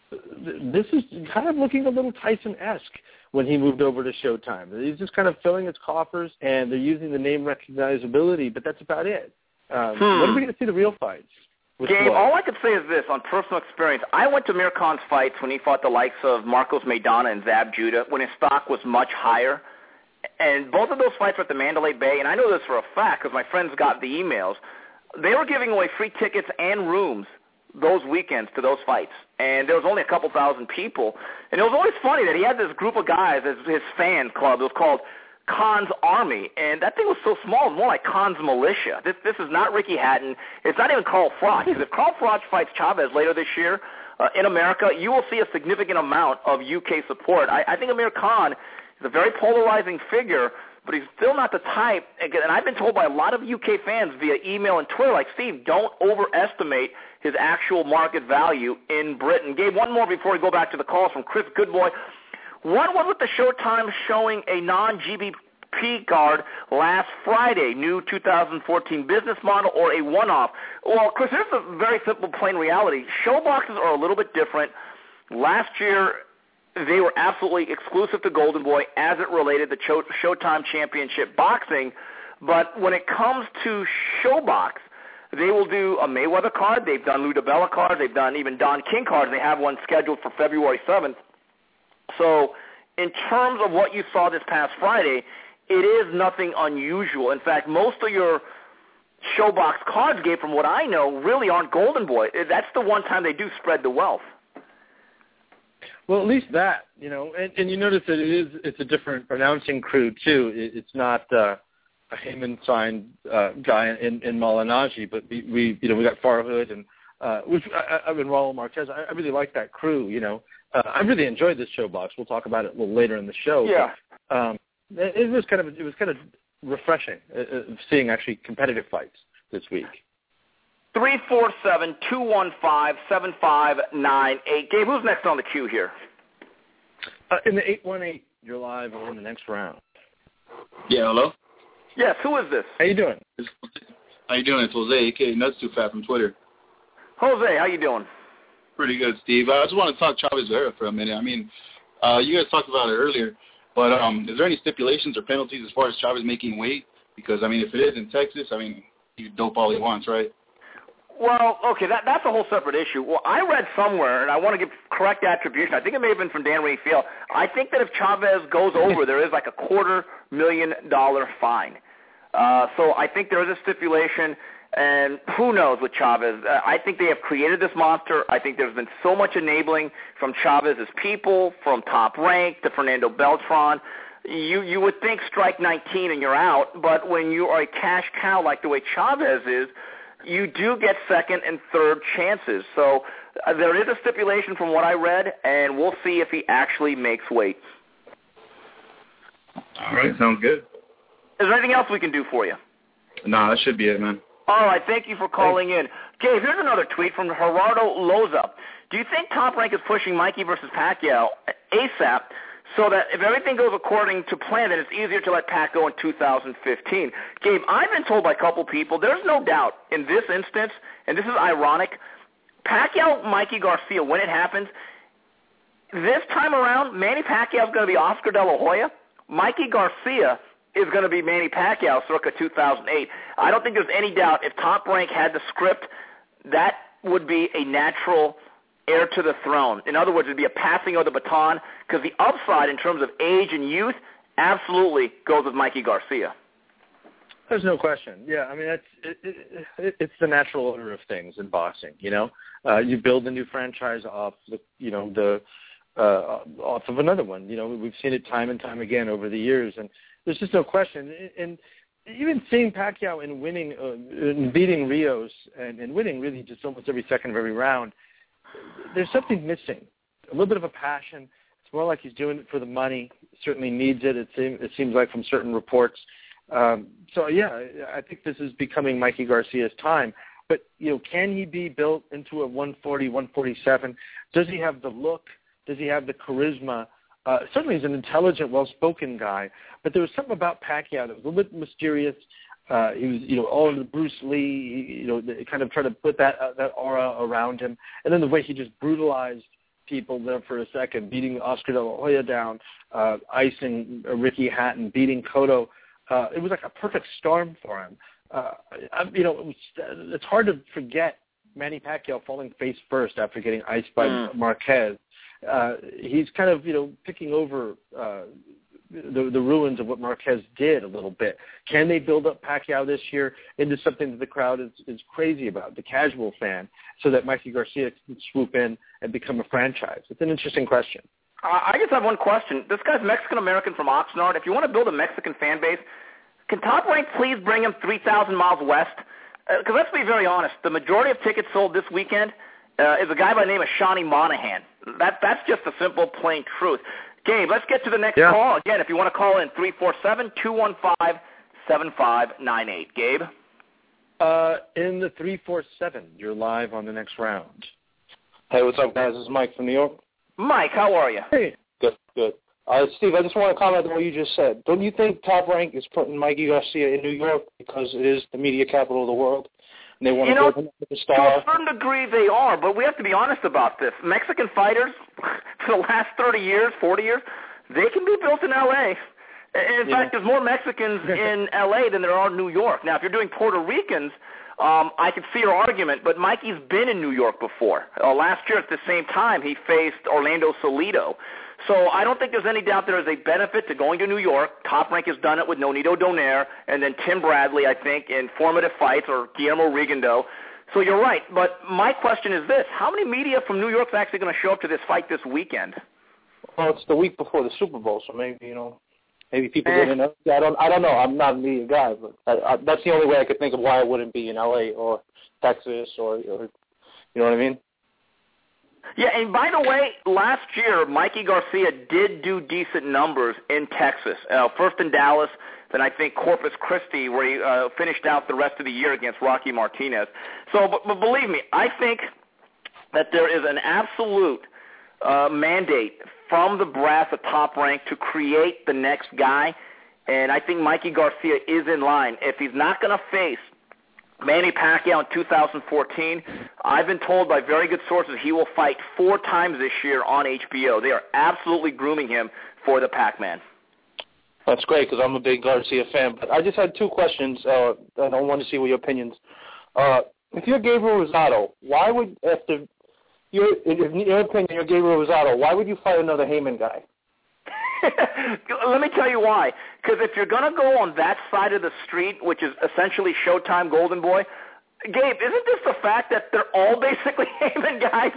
this is kind of looking a little Tyson-esque when he moved over to Showtime. He's just kind of filling his coffers, and they're using the name recognizability, but that's about it. Um, hmm. When are we going to see the real fights? Gabe, all I could say is this, on personal experience. I went to Amir Khan's fights when he fought the likes of Marcos Maidana and Zab Judah when his stock was much higher. And both of those fights were at the Mandalay Bay, and I know this for a fact because my friends got the emails. They were giving away free tickets and rooms those weekends to those fights. And there was only a couple thousand people. And it was always funny that he had this group of guys, his, his fan club. It was called Khan's Army, and that thing was so small, it was more like Khan's Militia. This this is not Ricky Hatton. It's not even Carl Froch. Because if Carl Froch fights Chavez later this year uh, in America, you will see a significant amount of U K support. I, I think Amir Khan is a very polarizing figure, but he's still not the type, and I've been told by a lot of U K fans via email and Twitter, like, Steve, don't overestimate his actual market value in Britain. Gabe, one more before we go back to the calls from Chris Goodboy. One was with the Showtime showing a non-G B P card last Friday, new two thousand fourteen business model or a one-off. Well, Chris, here's a very simple, plain reality. Show boxes are a little bit different. Last year, they were absolutely exclusive to Golden Boy as it related to Showtime Championship Boxing. But when it comes to Showbox, they will do a Mayweather card. They've done Lou DiBella cards. They've done even Don King cards. They have one scheduled for February seventh. So in terms of what you saw this past Friday, it is nothing unusual. In fact, most of your Showbox cards, Gabe, from what I know, really aren't Golden Boy. That's the one time they do spread the wealth. Well, at least that, you know, and, and you notice that it is, it's a different announcing crew, too. It, it's not uh, a Heyman signed uh, guy in, in Malinaji, but we, we, you know, we got Farhood and, uh, which, I, I mean, Raul Marquez. I, I really like that crew, you know. Uh, I really enjoyed this Showbox. We'll talk about it a little later in the show. Yeah. But, um, it, it was kind of it was kind of refreshing uh, seeing actually competitive fights this week. Three four seven two one five seven five nine eight. Gabe, who's next on the queue here? Uh, in the eight one eight, you're live on the next round. Yeah, hello. Yes, who is this? How you doing? How you doing? It's Jose, A K A Nuts Too Fat from Twitter. Jose, how you doing? Pretty good, Steve. I just want to talk Chavez Vera for a minute. I mean, uh, you guys talked about it earlier, but um, is there any stipulations or penalties as far as Chavez making weight? Because, I mean, if it is in Texas, I mean, he can dope all he wants, right? Well, okay, that, that's a whole separate issue. Well, I read somewhere, and I want to give correct attribution. I think it may have been from Dan Rayfield. I think that if Chavez goes over, there is like a quarter million dollar fine. Uh, so I think there is a stipulation. And who knows with Chavez? Uh, I think they have created this monster. I think there's been so much enabling from Chavez's people, from Top Rank to Fernando Beltran. You you would think strike nineteen and you're out, but when you are a cash cow like the way Chavez is, you do get second and third chances. So uh, there is a stipulation from what I read, and we'll see if he actually makes weight. All right, sounds good. Is there anything else we can do for you? Nah, that should be it, man. All right, thank you for calling in. Gabe, here's another tweet from Gerardo Loza. Do you think Top Rank is pushing Mikey versus Pacquiao ASAP so that if everything goes according to plan, then it's easier to let Pac go in two thousand fifteen? Gabe, I've been told by a couple people, there's no doubt in this instance, and this is ironic, Pacquiao, Mikey Garcia, when it happens, this time around, Manny Pacquiao is going to be Oscar De La Hoya. Mikey Garcia is going to be Manny Pacquiao circa two thousand eight. I don't think there's any doubt if Top Rank had the script, that would be a natural heir to the throne. In other words, it would be a passing of the baton because the upside in terms of age and youth absolutely goes with Mikey Garcia. There's no question. Yeah, I mean, that's it, it, it, it's the natural order of things in boxing. You know, uh, you build a new franchise off the, you know, the uh, off of another one. You know, we've seen it time and time again over the years, and there's just no question. And even seeing Pacquiao and winning, uh, and beating Rios, and, and winning really just almost every second of every round, there's something missing. A little bit of a passion. It's more like he's doing it for the money. Certainly needs it. It seems it seems like from certain reports. Um, so, yeah, I think this is becoming Mikey Garcia's time. But, you know, can he be built into a one forty, one forty-seven? Does he have the look? Does he have the charisma? Uh, certainly he's an intelligent, well-spoken guy. But there was something about Pacquiao that was a little bit mysterious. Uh, he was, you know, all into Bruce Lee, you know, kind of trying to put that uh, that aura around him. And then the way he just brutalized people there for a second, beating Oscar De La Hoya down, uh, icing Ricky Hatton, beating Cotto. Uh, it was like a perfect storm for him. Uh, I, you know, it was, it's hard to forget Manny Pacquiao falling face first after getting iced by mm. Marquez. Uh, he's kind of, you know, picking over uh, the, the ruins of what Marquez did a little bit. Can they build up Pacquiao this year into something that the crowd is, is crazy about, the casual fan, so that Mikey Garcia can swoop in and become a franchise? It's an interesting question. I just have one question. This guy's Mexican-American from Oxnard. If you want to build a Mexican fan base, can Top Rank please bring him three thousand miles west? Because uh, let's be very honest, the majority of tickets sold this weekend uh, is a guy by the name of Shawnee Monahan. That, that's just the simple, plain truth. Gabe, let's get to the next yeah. call. Again, if you want to call in, three four seven, two one five, seven five nine eight. Gabe? Uh, in the three four seven, you're live on the next round. Hey, what's up, guys? This is Mike from New York. Mike, how are you? Hey. Good, good. Uh, Steve, I just want to comment on what you just said. Don't you think Top Rank is putting Mikey Garcia in New York because it is the media capital of the world, and they want you to know, build him up as a star? To a certain degree they are, but we have to be honest about this. Mexican fighters, for the last thirty years, forty years, they can be built in L A. In yeah. fact, there's more Mexicans in L A than there are in New York. Now, if you're doing Puerto Ricans, Um, I could see your argument, but Mikey's been in New York before. Uh, last year at the same time, he faced Orlando Salido. So I don't think there's any doubt there is a benefit to going to New York. Top Rank has done it with Nonito Donaire and then Tim Bradley, I think, in formative fights, or Guillermo Rigondeaux. So you're right. But my question is this. How many media from New York is actually going to show up to this fight this weekend? Well, it's the week before the Super Bowl, so maybe, you know, maybe people eh. didn't know. I don't, I don't know. I'm not a media guy, but I, I, that's the only way I could think of why it wouldn't be in L A or Texas or, or you know what I mean? Yeah, and by the way, last year, Mikey Garcia did do decent numbers in Texas. Uh, first in Dallas, then I think Corpus Christi, where he uh, finished out the rest of the year against Rocky Martinez. So, but, but believe me, I think that there is an absolute uh, mandate from the brass at Top Rank to create the next guy, and I think Mikey Garcia is in line. If he's not going to face Manny Pacquiao in two thousand fourteen, I've been told by very good sources he will fight four times this year on H B O. They are absolutely grooming him for the Pac-Man. That's great because I'm a big Garcia fan. But I just had two questions. Uh, and I want to see what your opinions. Uh, if you're Gabriel Rosado, why would, after your, in your opinion, you're Gabriel Rosado, why would you fight another Heyman guy? Let me tell you why. Because if you're going to go on that side of the street, which is essentially Showtime Golden Boy, Gabe, isn't this the fact that they're all basically Heyman guys?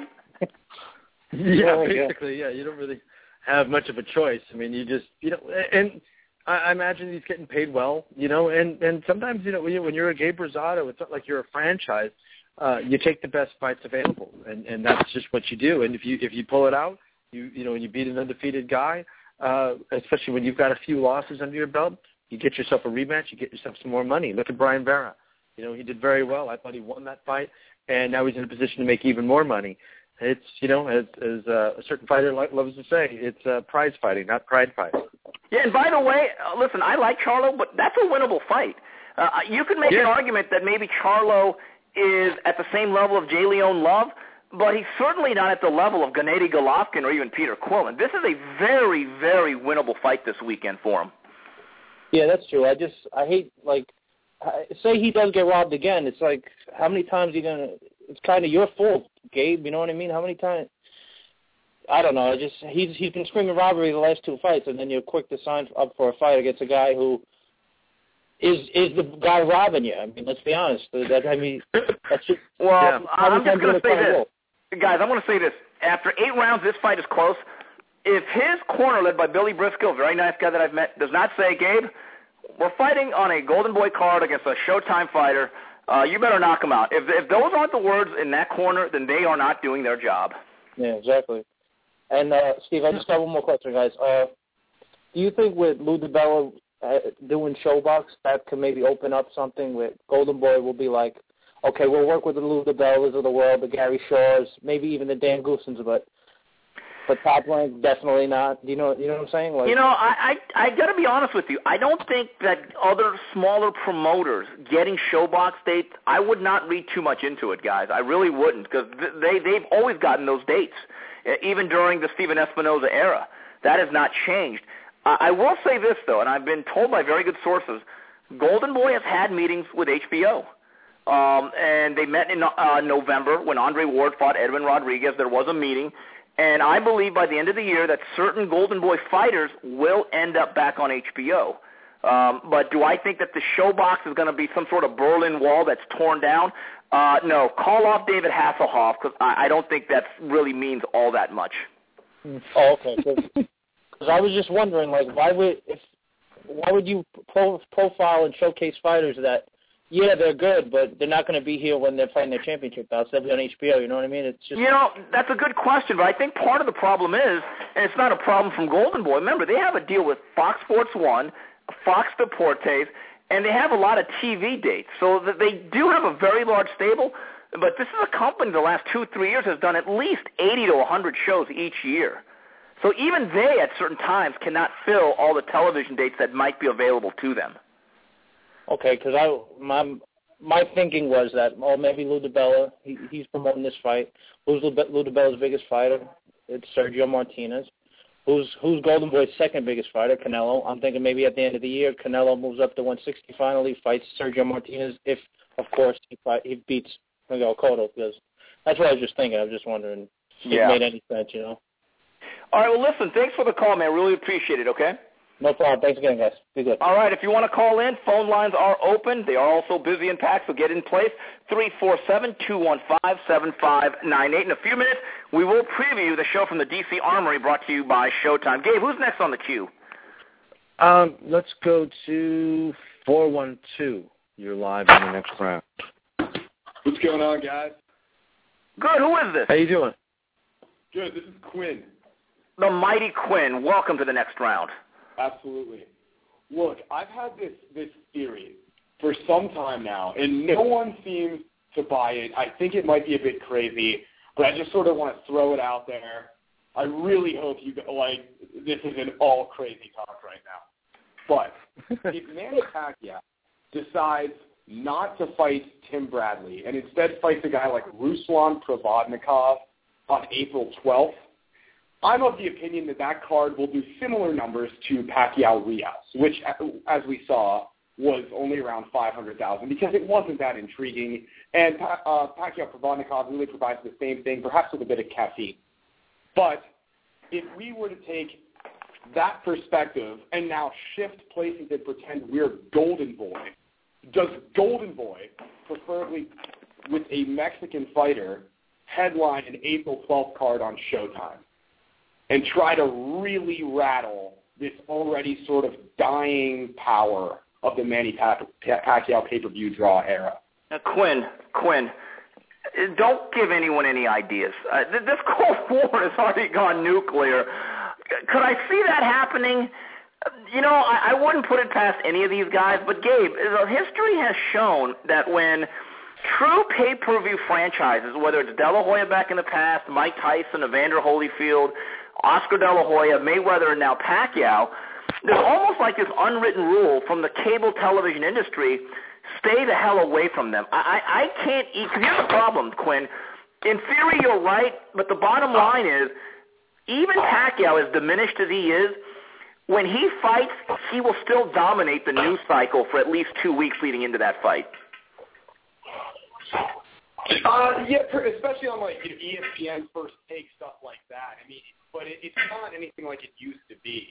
Yeah, basically, yeah. You don't really have much of a choice. I mean, you just, you know, and I, I imagine he's getting paid well, you know, and, and sometimes, you know, when, you, when you're a Gabe Rosado, it's not like you're a franchise. Uh, you take the best fights available, and, and that's just what you do. And if you if you pull it out, you you know, and you beat an undefeated guy, Uh, especially when you've got a few losses under your belt, you get yourself a rematch, you get yourself some more money. Look at Brian Vera. You know, he did very well. I thought he won that fight, and now he's in a position to make even more money. It's, you know, as, as uh, a certain fighter loves to say, it's uh, prize fighting, not pride fighting. Yeah, and by the way, uh, listen, I like Charlo, but that's a winnable fight. Uh, you could make yeah. an argument that maybe Charlo is at the same level of J. Leon Love, but he's certainly not at the level of Gennady Golovkin or even Peter Quillin. This is a very, very winnable fight this weekend for him. Yeah, that's true. I just, I hate, like, say he does get robbed again. It's like, how many times are you going to, it's kind of your fault, Gabe, you know what I mean? How many times? I don't know. I just he's he's been screaming robbery the last two fights, and then you're quick to sign up for a fight against a guy who is is the guy robbing you. I mean, let's be honest. That I mean, that's just, well, yeah. I'm just going to say this, guys. I'm going to say this. After eight rounds, this fight is close. If his corner, led by Billy Briscoe, very nice guy that I've met, does not say, Gabe, we're fighting on a Golden Boy card against a Showtime fighter, uh, you better knock him out. If if those aren't the words in that corner, then they are not doing their job. Yeah, exactly. And, uh, Steve, I just got one more question, guys. Uh, do you think with Lou DiBella uh, doing Showbox, that could maybe open up something with Golden Boy will be like, okay, we'll work with the Lou DiBellas of the world, the Gary Shaws, maybe even the Dan Goosens, but but Top Rank, definitely not. Do you know, you know what I'm saying? Like, you know, I, I, I got to be honest with you. I don't think that other smaller promoters getting Showbox dates, I would not read too much into it, guys. I really wouldn't, because they, they've always gotten those dates. Even during the Steven Espinoza era. That has not changed. Uh, I will say this, though, and I've been told by very good sources, Golden Boy has had meetings with H B O. Um, and they met in uh, November when Andre Ward fought Edwin Rodriguez. There was a meeting. And I believe by the end of the year that certain Golden Boy fighters will end up back on H B O. Um, but do I think that the Showbox is going to be some sort of Berlin Wall that's torn down? Uh, no, call off David Hasselhoff, because I, I don't think that really means all that much. Oh, okay. Because I was just wondering, like, why would if why would you pro- profile and showcase fighters that, yeah, they're good, but they're not going to be here when they're fighting their championship bouts? They'll be on H B O. You know what I mean? It's just, you know, that's a good question, but I think part of the problem is, and it's not a problem from Golden Boy. Remember, they have a deal with Fox Sports One, Fox Deportes, and they have a lot of T V dates. So that they do have a very large stable, but this is a company the last two, three years has done at least eighty to one hundred shows each year. So even they, at certain times, cannot fill all the television dates that might be available to them. Okay, because I my my thinking was that, oh, maybe Lou DiBella, he, he's promoting this fight. Who's Lou, Lou DiBella's biggest fighter? It's Sergio Martinez. Who's who's Golden Boy's second biggest fighter? Canelo. I'm thinking maybe at the end of the year, Canelo moves up to one sixty finally, fights Sergio Martinez, if, of course, he fight, he beats Miguel Cotto, because that's what I was just thinking. I was just wondering if yeah. it made any sense, you know. All right, well, listen, thanks for the call, man. Really appreciate it, okay? No problem. Thanks again, guys. Be good. All right, if you want to call in, phone lines are open. They are also busy and packed, so get in place. three four seven, two one five, seven five nine eight. In a few minutes, we will preview the show from the D C Armory brought to you by Showtime. Gabe, who's next on the queue? Um, let's go to four one two. You're live in the next round. What's going on, guys? Good. Who is this? How you doing? Good. This is Quinn. The mighty Quinn. Welcome to the next round. Absolutely. Look, I've had this, this theory for some time now, and no one seems to buy it. I think it might be a bit crazy, but I just sort of want to throw it out there. I really hope you, like, this isn't all crazy talk right now. But if Manny Pacquiao decides not to fight Tim Bradley and instead fights a guy like Ruslan Provodnikov on April twelfth, I'm of the opinion that that card will do similar numbers to Pacquiao-Rios, which, as we saw, was only around five hundred thousand because it wasn't that intriguing. And uh, Pacquiao-Provodnikov really provides the same thing, perhaps with a bit of caffeine. But if we were to take that perspective and now shift places and pretend we're Golden Boy, does Golden Boy, preferably with a Mexican fighter, headline an April twelfth card on Showtime and try to really rattle this already sort of dying power of the Manny Pacquiao pay-per-view draw era? Now, Quinn, Quinn, don't give anyone any ideas. Uh, this Cold War has already gone nuclear. Could I see that happening? You know, I, I wouldn't put it past any of these guys, but Gabe, history has shown that when true pay-per-view franchises, whether it's De La Hoya back in the past, Mike Tyson, Evander Holyfield, Oscar De La Hoya, Mayweather, and now Pacquiao, there's almost like this unwritten rule from the cable television industry, stay the hell away from them. I, I, I can't eat, because here's the problem, Quinn. in theory, you're right, but the bottom line is, even Pacquiao, as diminished as he is, when he fights, he will still dominate the news cycle for at least two weeks leading into that fight. Uh, yeah, especially on like E S P N First Take, stuff like that. I mean, but it, it's not anything like it used to be.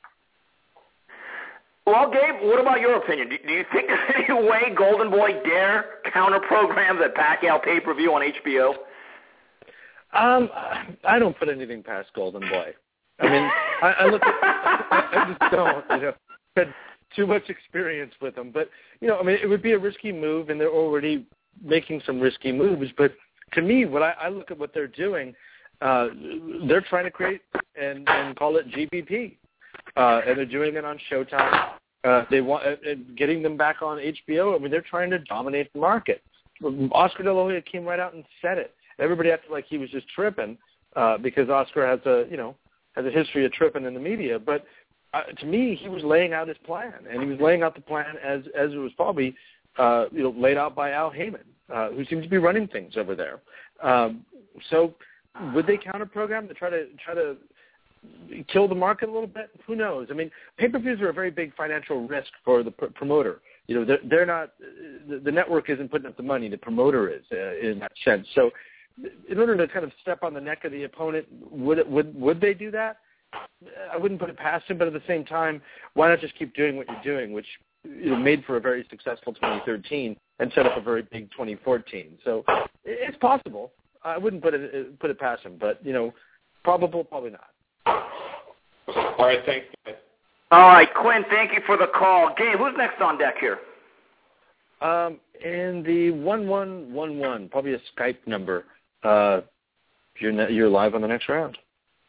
Well, Gabe, what about your opinion? Do, do you think there's any way Golden Boy dare counter-program that Pacquiao pay-per-view on H B O? Um, I don't put anything past Golden Boy. I mean, I, I look at, I, I just don't, you know, had too much experience with them. But, you know, I mean, it would be a risky move, and they're already making some risky moves. But to me, what I, I look at what they're doing, uh, they're trying to create and, and call it G B P. Uh, and they're doing it on Showtime. Uh, they want uh, getting them back on H B O. I mean, they're trying to dominate the market. Oscar De La Hoya came right out and said it. Everybody acted like he was just tripping uh, because Oscar has a, you know, has a history of tripping in the media. But uh, to me, he was laying out his plan, and he was laying out the plan as as it was probably, uh, you know, laid out by Al Heyman, uh, who seems to be running things over there. Um, so, would they counter-program to try to try to kill the market a little bit? Who knows? I mean, pay-per-views are a very big financial risk for the pr- promoter. You know, they're, they're not, the, the network isn't putting up the money, the promoter is uh, in that sense. So in order to kind of step on the neck of the opponent, would it, would would they do that? I wouldn't put it past him, but at the same time, why not just keep doing what you're doing, which you know, made for a very successful twenty thirteen and set up a very big twenty fourteen. So it's possible. I wouldn't put it put it past him, but, you know, probable, probably not. All right, thanks, guys. All right, Quinn, thank you for the call. Gabe, who's next on deck here? Um, in the one one one one, probably a Skype number. Uh, you're ne- you're live on the next round.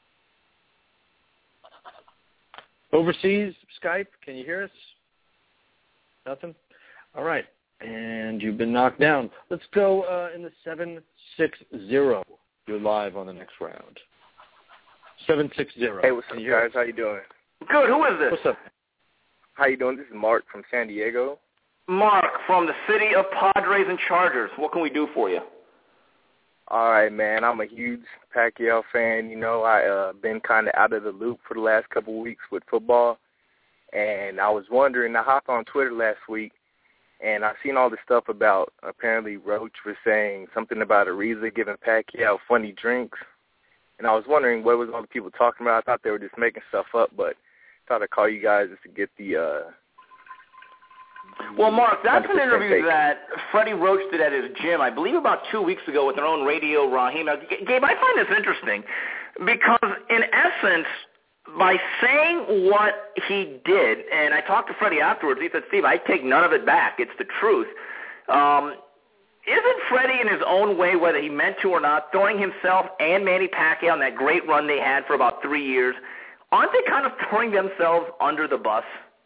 Overseas Skype, can you hear us? Nothing. All right, and you've been knocked down. Let's go uh, in the seven six zero. You're live on the next round. Seven six zero. Hey, what's up, guys? How you doing? Good. Who is this? What's up? How you doing? This is Mark from San Diego. Mark from the city of Padres and Chargers. What can we do for you? All right, man. I'm a huge Pacquiao fan. You know, I uh been kind of out of the loop for the last couple of weeks with football, and I was wondering. I hopped on Twitter last week, and I seen all this stuff about apparently Roach was saying something about Ariza giving Pacquiao funny drinks. And I was wondering what was all the people talking about. I thought they were just making stuff up, but I thought I'd call you guys just to get the uh Well, Mark, that's an interview take. that Freddie Roach did at his gym, I believe about two weeks ago with their own Radio Raheem. Now, Gabe, I find this interesting because, in essence, by saying what he did, and I talked to Freddie afterwards, he said, Steve, I take none of it back. It's the truth. Um, isn't Freddie, in his own way, whether he meant to or not, throwing himself and Manny Pacquiao in that great run they had for about three years, aren't they kind of throwing themselves under the bus?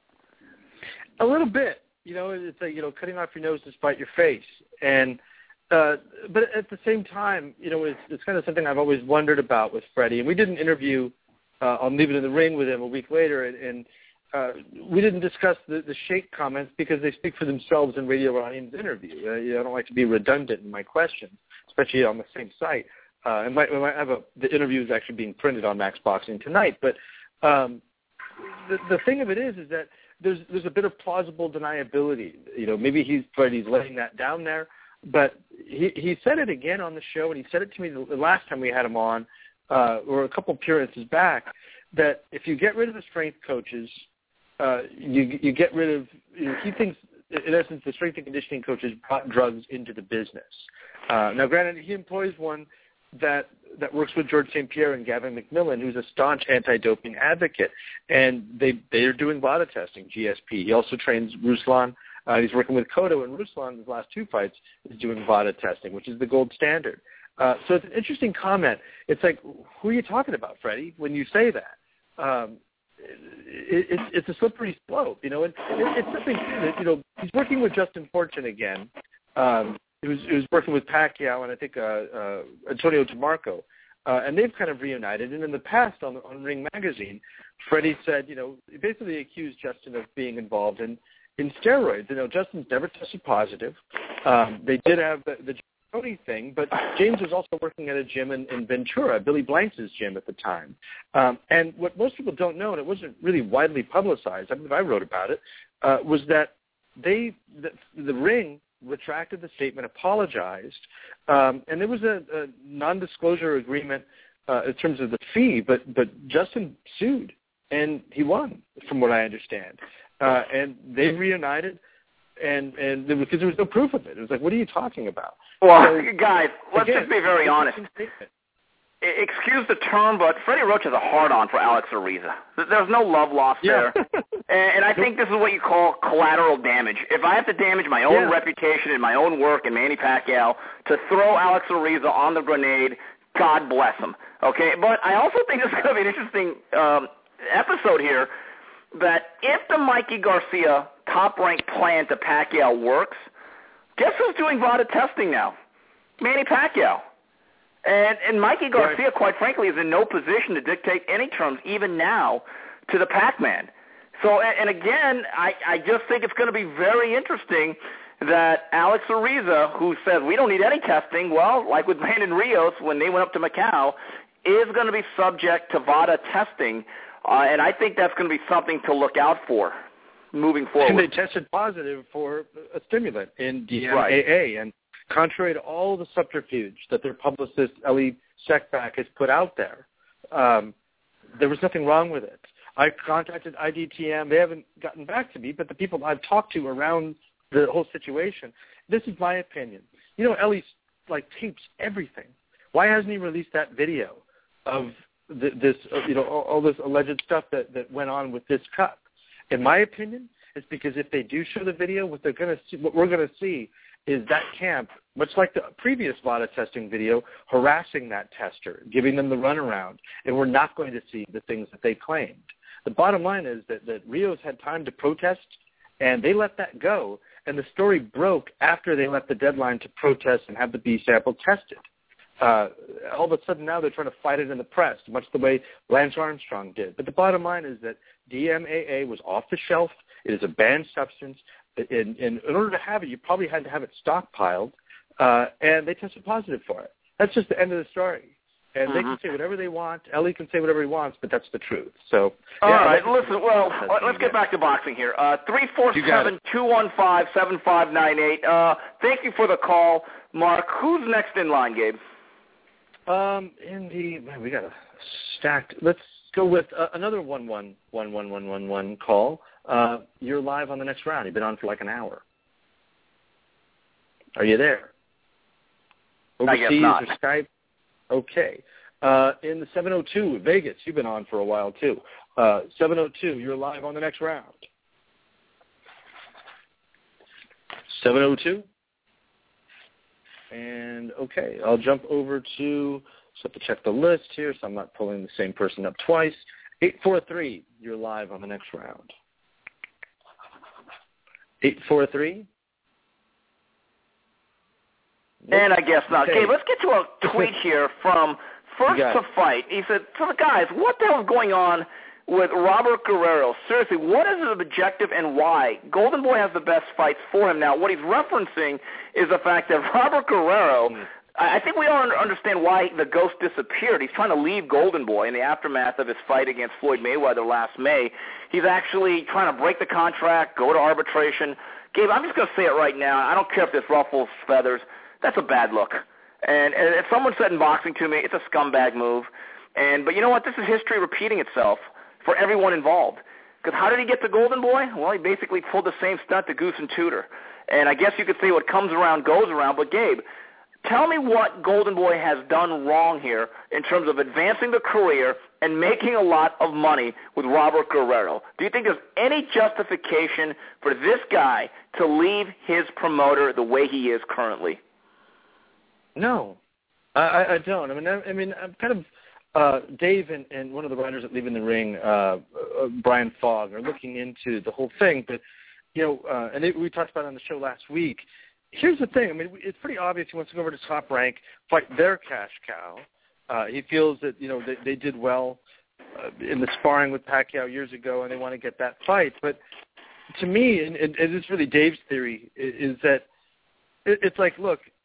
A little bit. You know, it's like, you know, cutting off your nose to spite your face. And, uh, but at the same time, you know, it's, it's kind of something I've always wondered about with Freddie. And we did an interview uh, on Leave It in the Ring with him a week later, and, and uh, we didn't discuss the, the Sheikh comments because they speak for themselves in Radio Raheem's interview. Uh, you know, I don't like to be redundant in my questions, especially on the same site. Uh, and might, we might have a, the interview is actually being printed on Max Boxing tonight. But um, the, the thing of it is, is that there's there's a bit of plausible deniability. You know, maybe he's Freddie's laying that down there, but he he said it again on the show, and he said it to me the, the last time we had him on, uh, or a couple appearances back, that if you get rid of the strength coaches, uh, you you get rid of. You know, he thinks, in essence, the strength and conditioning coaches brought drugs into the business. Uh, now, granted, he employs one that that works with George Saint Pierre and Gavin McMillan, who's a staunch anti-doping advocate, and they they are doing VADA testing, G S P. He also trains Ruslan. Uh, he's working with Cotto, and Ruslan, his last two fights, is doing VADA testing, which is the gold standard. Uh, so it's an interesting comment. It's like, who are you talking about, Freddie, when you say that? Um, it, it, it's a slippery slope, you know. And it, it's something that, you know, he's working with Justin Fortune again. Um, He was, he was working with Pacquiao and I think uh, uh, Antonio DeMarco, uh, and they've kind of reunited. And in the past on, on Ring Magazine, Freddie said, you know, he basically accused Justin of being involved in, in steroids. You know, Justin's never tested positive. Um, they did have the, the Tony thing, but James was also working at a gym in, in Ventura, Billy Blanks' gym at the time. Um, and what most people don't know, and it wasn't really widely publicized, I believe I wrote about it, uh, was that they the, the Ring retracted the statement, apologized, um, and there was a, a non-disclosure agreement uh, in terms of the fee, but, but Justin sued, and he won, from what I understand. Uh, and they reunited, and, and there was, because there was no proof of it. It was like, what are you talking about? Well, so, guys, let's again, just be very honest. Excuse the term, but Freddie Roach has a hard-on for Alex Ariza. There's no love lost yeah. there. and, and I think this is what you call collateral damage. If I have to damage my own yeah. reputation and my own work and Manny Pacquiao to throw Alex Ariza on the grenade, God bless him. Okay, but I also think this is going to be an interesting um, episode here, that if the Mikey Garcia top-ranked plan to Pacquiao works, guess who's doing VADA testing now? Manny Pacquiao. And, and Mikey Garcia, right. quite frankly, is in no position to dictate any terms, even now, to the Pac-Man. So, and, and again, I, I just think it's going to be very interesting that Alex Ariza, who says we don't need any testing, well, like with Brandon Rios when they went up to Macau, is going to be subject to VADA testing, uh, and I think that's going to be something to look out for moving forward. And they tested positive for a stimulant in D M A A, right. and contrary to all the subterfuge that their publicist, Elie Seckbach, has put out there, um, there was nothing wrong with it. I contacted I D T M. They haven't gotten back to me, but the people I've talked to around the whole situation, this is my opinion. You know, Elie, like, tapes everything. Why hasn't he released that video of the, this, uh, you know, all, all this alleged stuff that, that went on with this cup? In my opinion, it's because if they do show the video, what they're going to see, what we're going to see is that camp, much like the previous VADA testing video, harassing that tester, giving them the runaround, and we're not going to see the things that they claimed. The bottom line is that, that Rios had time to protest, and they let that go, and the story broke after they let the deadline to protest and have the B sample tested. Uh, all of a sudden now they're trying to fight it in the press, much the way Lance Armstrong did. But the bottom line is that D M A A was off the shelf. It is a banned substance. In, in, in order to have it, you probably had to have it stockpiled, uh, and they tested positive for it. That's just the end of the story. And uh-huh. they can say whatever they want. Elie can say whatever he wants, but that's the truth. So, all yeah, right, listen, well, let's get back to boxing here. Uh, three four seven, two one five, seven five nine eight. Uh, thank you for the call, Mark. Who's next in line, Gabe? Um, in the, man, we got a stacked, let's go with uh, another one one one one one one one call. Uh, you're live on the next round. You've been on for like an hour. Are you there? Overseas I guess not. or Skype? Okay. Uh, in the seven oh two, Vegas, you've been on for a while too. Uh, seven oh two, you're live on the next round. seven oh two? And, okay, I'll jump over to, just have to check the list here so I'm not pulling the same person up twice. eight four three, you're live on the next round. eight four three? And I guess not. Okay, okay, let's get to a tweet here from First to Fight. He said, so the guys, what the hell is going on with Robert Guerrero? Seriously, what is the objective and why? Golden Boy has the best fights for him. Now, what he's referencing is the fact that Robert Guerrero, mm. I think we all understand why the ghost disappeared. He's trying to leave Golden Boy in the aftermath of his fight against Floyd Mayweather last May. He's actually trying to break the contract, go to arbitration. Gabe, I'm just going to say it right now. I don't care if this ruffles feathers. That's a bad look. And, and if someone said in boxing to me, it's a scumbag move. And But you know what? This is history repeating itself for everyone involved. Because how did he get to Golden Boy? Well, he basically pulled the same stunt to Goose and Tudor. And I guess you could say what comes around goes around. But, Gabe, tell me what Golden Boy has done wrong here in terms of advancing the career and making a lot of money with Robert Guerrero. Do you think there's any justification for this guy to leave his promoter the way he is currently? No, I, I don't. I mean, I, I mean, I'm kind of uh, Dave and, and one of the writers at Leaving the Ring, uh, uh, Brian Fogg, are looking into the whole thing. But you know, uh, and they, we talked about it on the show last week. Here's the thing. I mean, it's pretty obvious he wants to go over to Top Rank, fight their cash cow. Uh, he feels that you know they, they did well uh, in the sparring with Pacquiao years ago, and they want to get that fight. But to me, and, and, and it's really Dave's theory, is, is that it, it's like, look.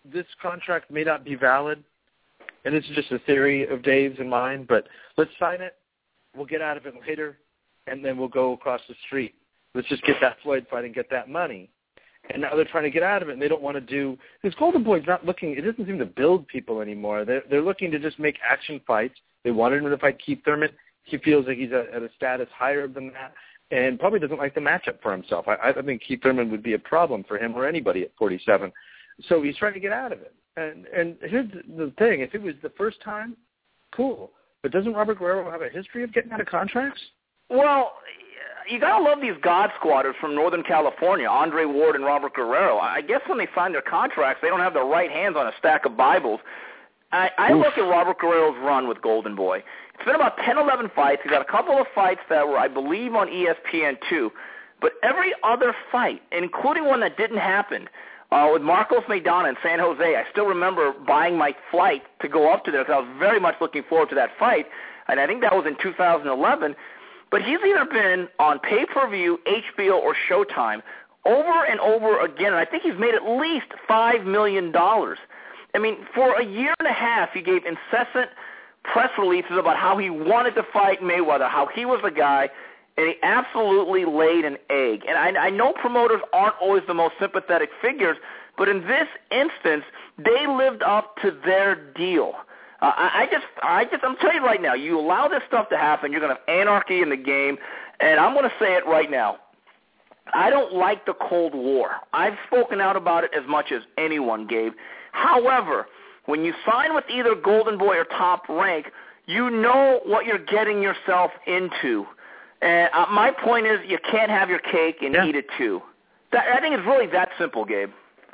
this contract may not be valid, and this is just a theory of Dave's and mine, but let's sign it. We'll get out of it later, and then we'll go across the street. Let's just get that Floyd fight and get that money. And now they're trying to get out of it, and they don't want to do – this Golden Boy's not looking – it doesn't seem to build people anymore. They're, they're looking to just make action fights. They wanted him to fight Keith Thurman. He feels like he's at, at a status higher than that and probably doesn't like the matchup for himself. I, I think Keith Thurman would be a problem for him or anybody at forty-seven. So he's trying to get out of it. And and here's the thing. If it was the first time, cool. But doesn't Robert Guerrero have a history of getting out of contracts? Well, you got to love these God Squatters from Northern California, Andre Ward and Robert Guerrero. I guess when they sign their contracts, they don't have their right hands on a stack of Bibles. I, I look at Robert Guerrero's run with Golden Boy. It's been about ten, eleven fights. He's got a couple of fights that were, I believe, on E S P N two. But every other fight, including one that didn't happen, uh, with Marcos Maidana in San Jose, I still remember buying my flight to go up to there because I was very much looking forward to that fight. And I think that was in two thousand eleven. But he's either been on pay-per-view, H B O, or Showtime over and over again, and I think he's made at least five million dollars. I mean, for a year and a half, he gave incessant press releases about how he wanted to fight Mayweather, how he was the guy, and he absolutely laid an egg. And I, I know promoters aren't always the most sympathetic figures, but in this instance, they lived up to their deal. Uh, I, I just, I just, I'm telling you right now, you allow this stuff to happen, you're going to have anarchy in the game, and I'm going to say it right now. I don't like the Cold War. I've spoken out about it as much as anyone, Gabe. However, when you sign with either Golden Boy or Top Rank, you know what you're getting yourself into. And uh, my point is you can't have your cake and yeah. eat it too. That, I think it's really that simple, Gabe.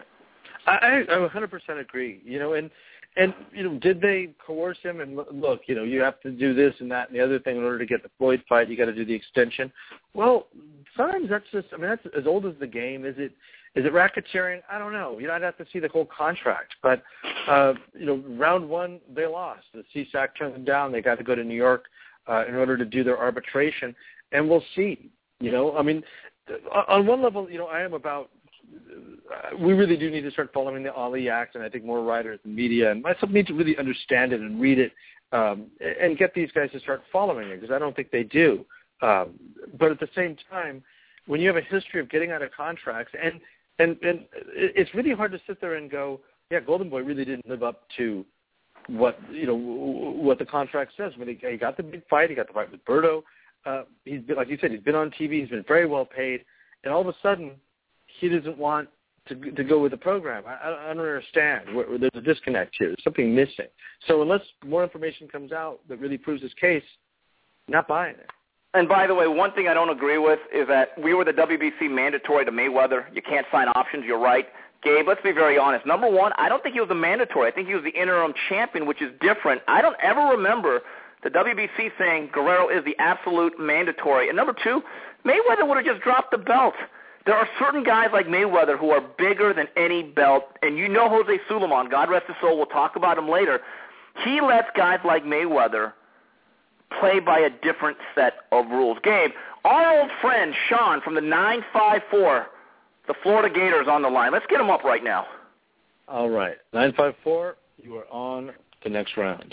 I, I one hundred percent agree. You know, and and you know, did they coerce him? And look, you know, you have to do this and that and the other thing in order to get the Floyd fight. You got to do the extension. Well, sometimes that's just. I mean, that's as old as the game. Is it? Is it racketeering? I don't know. You know, I'd have to see the whole contract. But uh, you know, round one they lost. The C S A C turned them down. They got to go to New York uh, in order to do their arbitration, and we'll see. You know, I mean, on one level, you know, I am about. Uh, we really do need to start following the Ali Act, and I think more writers and media and myself need to really understand it and read it um, and get these guys to start following it because I don't think they do. Um, but at the same time, when you have a history of getting out of contracts, and, and, and it's really hard to sit there and go, yeah, Golden Boy really didn't live up to what you know what the contract says. I mean, he, he got the big fight, he got the fight with Berto. Uh, he's been, like you said, he's been on T V, he's been very well paid, and all of a sudden, he doesn't want to to go with the program. I, I don't understand. There's a disconnect here. There's something missing. So unless more information comes out that really proves his case, not buying it. And by the way, one thing I don't agree with is that we were the W B C mandatory to Mayweather. You can't sign options. You're right. Gabe, let's be very honest. Number one, I don't think he was a mandatory. I think he was the interim champion, which is different. I don't ever remember the W B C saying Guerrero is the absolute mandatory. And number two, Mayweather would have just dropped the belt. There are certain guys like Mayweather who are bigger than any belt, and you know Jose Sulaiman, God rest his soul, we'll talk about him later. He lets guys like Mayweather play by a different set of rules. Gabe, our old friend Sean from the nine five four, the Florida Gators on the line. Let's get him up right now. All right. nine five four, you are on the next round.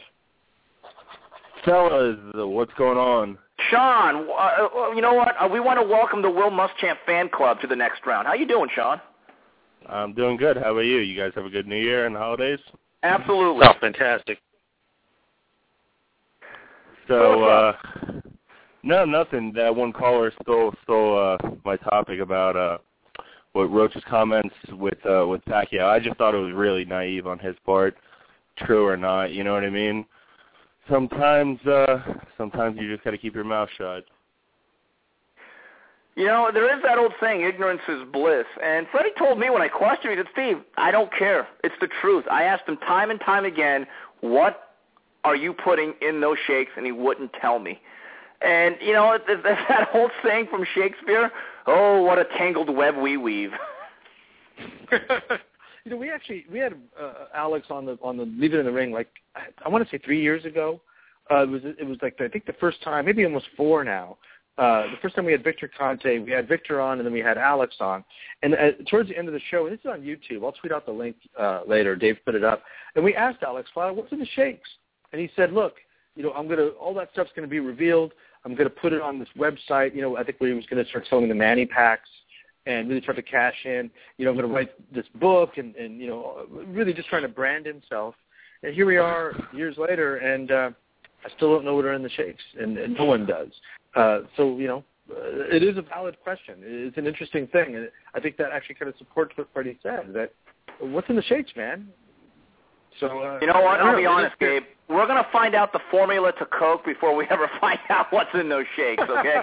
Fellas, what's going on? Sean, uh, you know what? Uh, we want to welcome the Will Muschamp fan club to the next round. How you doing, Sean? I'm doing good. How about you? You guys have a good New Year and holidays? Absolutely. Oh, fantastic. So, uh, no, nothing. That one caller stole stole uh, my topic about uh, what Roach's comments with uh, with Pacquiao. I just thought it was really naive on his part, true or not. You know what I mean? Sometimes, uh, sometimes you just got to keep your mouth shut. You know, there is that old saying, ignorance is bliss. And Freddie told me when I questioned him, he said, Steve, I don't care. It's the truth. I asked him time and time again, what are you putting in those shakes? And he wouldn't tell me. And, you know, there's that old saying from Shakespeare, oh, what a tangled web we weave. You know, we actually we had uh, Alex on the on the Leave It in the Ring like I, I want to say three years ago. Uh, it was it was like I think the first time, maybe almost four now, Uh, the first time we had Victor Conte, we had Victor on, and then we had Alex on. And uh, towards the end of the show, and this is on YouTube, I'll tweet out the link uh, later. Dave put it up. And we asked Alex, what's in the shakes? And he said, look, you know, I'm going to, all that stuff's going to be revealed. I'm going to put it on this website. You know, I think he was going to start selling the Manny packs and really try to cash in. You know, I'm going to write this book and, and, you know, really just trying to brand himself. And here we are years later, and uh, I still don't know what are in the shakes, and, and no one does. Uh, so, you know, uh, it is a valid question. It's an interesting thing, and I think that actually kind of supports what Freddie said, that what's in the shakes, man? So uh, You know what? I'll know, be honest, Gabe. We're going to find out the formula to Coke before we ever find out what's in those shakes, okay?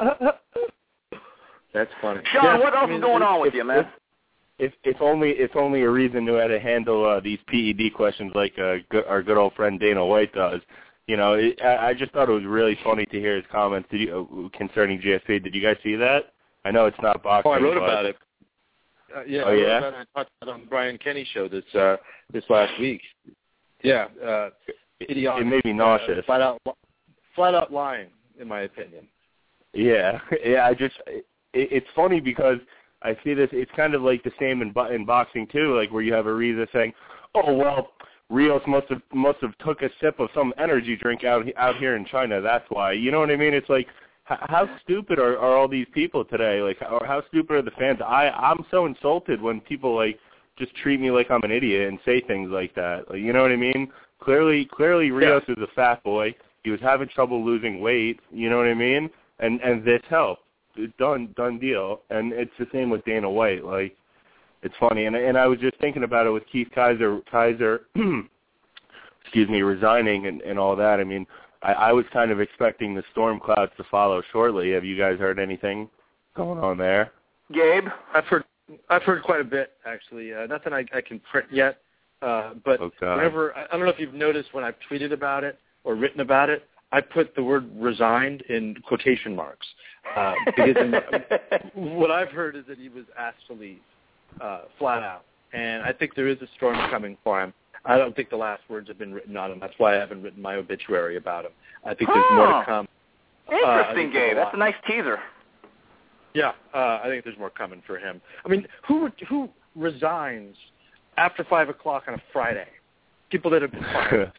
That's funny. Sean, yeah, what else I mean, is going on with if, you, man? If if only if only a reason knew how to handle uh, these P E D questions like uh, good, our good old friend Dana White does. You know, it, I, I just thought it was really funny to hear his comments Did you, uh, concerning G S P. Did you guys see that? I know it's not boxing. Oh, I wrote but... about it. Uh, yeah, oh, I wrote yeah? about it. I talked about it on the Brian Kenny show this uh, this last week. Yeah, uh, idiotic. It made me nauseous. Uh, flat out, flat out lying, in my opinion. Yeah, yeah. I just it, it's funny because I see this. It's kind of like the same in in boxing too, like where you have Ariza saying, "Oh well, Rios must have must have took a sip of some energy drink out out here in China. That's why." You know what I mean? It's like, h- how stupid are, are all these people today? Like, or how stupid are the fans? I I'm so insulted when people like just treat me like I'm an idiot and say things like that. Like, you know what I mean? Clearly, clearly Rios yeah. is a fat boy. He was having trouble losing weight. You know what I mean? And and this helped. Done done deal. And it's the same with Dana White. Like, it's funny. And and I was just thinking about it with Keith Kaiser Kaiser, excuse me, resigning and, and all that. I mean, I, I was kind of expecting the storm clouds to follow shortly. Have you guys heard anything going on there? Gabe, I've heard I've heard quite a bit actually. Uh, nothing I, I can print yet. Uh, but okay. whenever I, I don't know if you've noticed when I've tweeted about it or written about it, I put the word resigned in quotation marks. Uh, because in, what I've heard is that he was asked to leave, uh, flat out. And I think there is a storm coming for him. I don't think the last words have been written on him. That's why I haven't written my obituary about him. I think there's huh. more to come. Interesting, uh, Gabe. That's a nice teaser. Yeah, uh, I think there's more coming for him. I mean, who who resigns after five o'clock on a Friday? People that have been fired.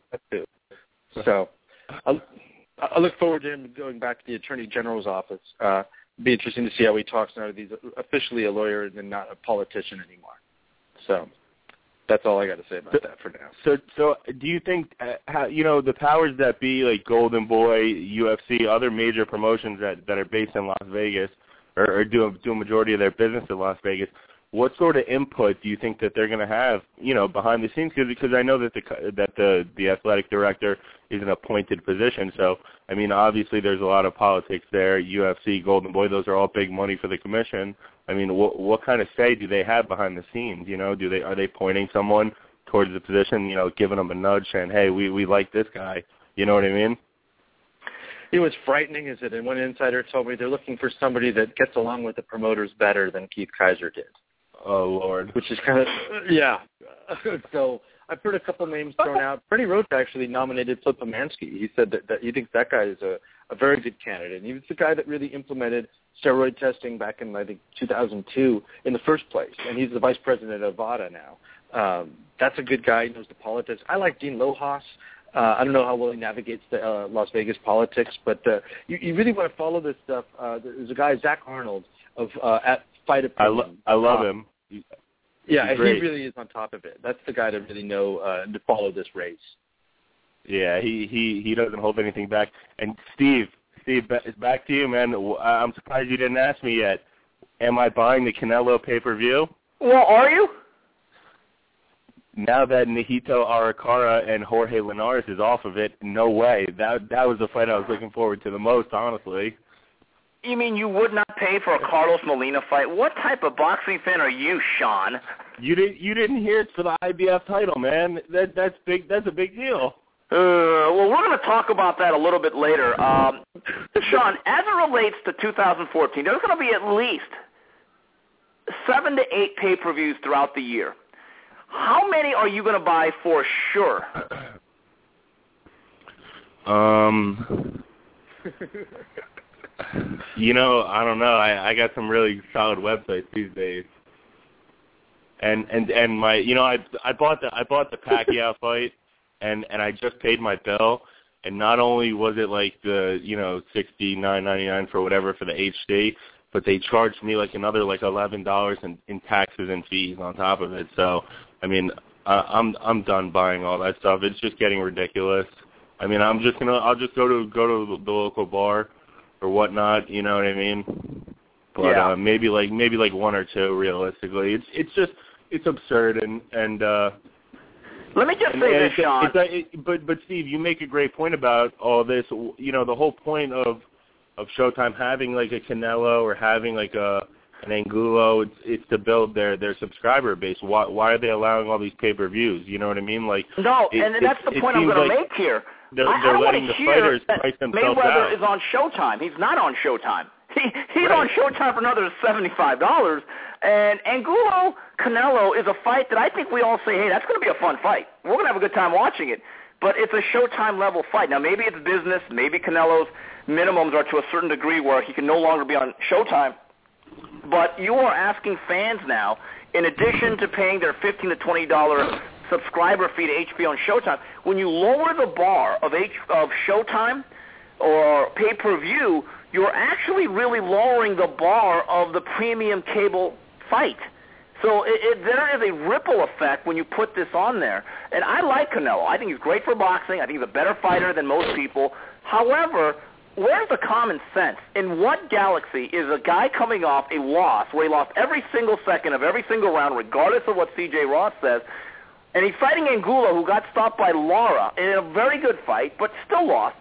So I, I look forward to him going back to the Attorney General's office. Uh, it'd be interesting to see how he talks now that he's officially a lawyer and not a politician anymore. So that's all I got to say about so, that for now. So, so do you think, uh, how, you know, the powers that be, like Golden Boy, U F C, other major promotions that, that are based in Las Vegas, or, or do, do a majority of their business in Las Vegas, what sort of input do you think that they're going to have, you know, behind the scenes? Cause, because I know that the that the the athletic director is an appointed position. So, I mean, obviously there's a lot of politics there. U F C, Golden Boy, those are all big money for the commission. I mean, what what kind of say do they have behind the scenes? You know, do they are they pointing someone towards the position? You know, giving them a nudge, saying, "Hey, we we like this guy." You know what I mean? You know, what's frightening is that one insider told me they're looking for somebody that gets along with the promoters better than Keith Kaiser did. Oh, Lord. Which is kind of, yeah. So I've heard a couple names thrown out. Freddie Roach actually nominated Flip Pomansky. He said that, that he thinks that guy is a, a very good candidate. And he was the guy that really implemented steroid testing back in, I think, two thousand two in the first place. And he's the vice president of V A D A now. Um, that's a good guy. He knows the politics. I like Dean Lohas. Uh, I don't know how well he navigates the uh, Las Vegas politics, but uh, you, you really want to follow this stuff. Uh, there's a guy, Zach Arnold, of uh, at Fight Opinion. I, lo- I love uh, him. Yeah, He's he great. really is on top of it. That's the guy to really know uh, to follow this race. Yeah, he, he, he doesn't hold anything back. And Steve, Steve, back to you, man. I'm surprised you didn't ask me yet. Am I buying the Canelo pay-per-view? Well, are you? Now that Nihito Arakawa and Jorge Linares is off of it, no way. That that was the fight I was looking forward to the most, honestly. You mean you would not pay for a Carlos Molina fight? What type of boxing fan are you, Sean? You didn't you didn't hear it for the I B F title, man. That that's big. That's a big deal. Uh, well, we're going to talk about that a little bit later. Um, Sean, as it relates to two thousand fourteen, there's going to be at least seven to eight pay-per-views throughout the year. How many are you going to buy for sure? Um, You know, I don't know. I, I got some really solid websites these days. And and and my, you know, I I bought the I bought the Pacquiao fight, and and I just paid my bill, and not only was it like the, you know, sixty-nine ninety-nine for whatever for the H D, but they charged me like another like eleven dollars in, in taxes and fees on top of it. So, I mean, I, I'm I'm done buying all that stuff. It's just getting ridiculous. I mean, I'm just gonna I'll just go to go to the local bar or whatnot. You know what I mean? But yeah. uh, maybe like maybe like one or two realistically. It's it's just it's absurd and and. uh Let me just and, say and this, it's, Sean. It's, it, but but Steve, you make a great point about all this. You know, the whole point of of Showtime having like a Canelo or having like a an Angulo, it's it's to build their their subscriber base. Why why are they allowing all these pay per views? You know what I mean? Like no, it, and that's it, the point I'm going like to make here. They're, I, they're I letting the fighters price themselves Mayweather out. is on Showtime. He's not on Showtime. He, he's right. on Showtime for another seventy-five dollars. And Angulo Canelo is a fight that I think we all say, hey, that's going to be a fun fight. We're going to have a good time watching it. But it's a Showtime level fight. Now, maybe it's business. Maybe Canelo's minimums are to a certain degree where he can no longer be on Showtime. But you are asking fans now, in addition to paying their fifteen to twenty dollars subscriber fee to H B O and Showtime, when you lower the bar of H, of Showtime or pay-per-view, you're actually really lowering the bar of the premium cable fight. So it, it, there is a ripple effect when you put this on there. And I like Canelo. I think he's great for boxing. I think he's a better fighter than most people. However, where's the common sense? In what galaxy is a guy coming off a loss where he lost every single second of every single round, regardless of what C J Ross says, and he's fighting Angulo, who got stopped by Lara in a very good fight, but still lost.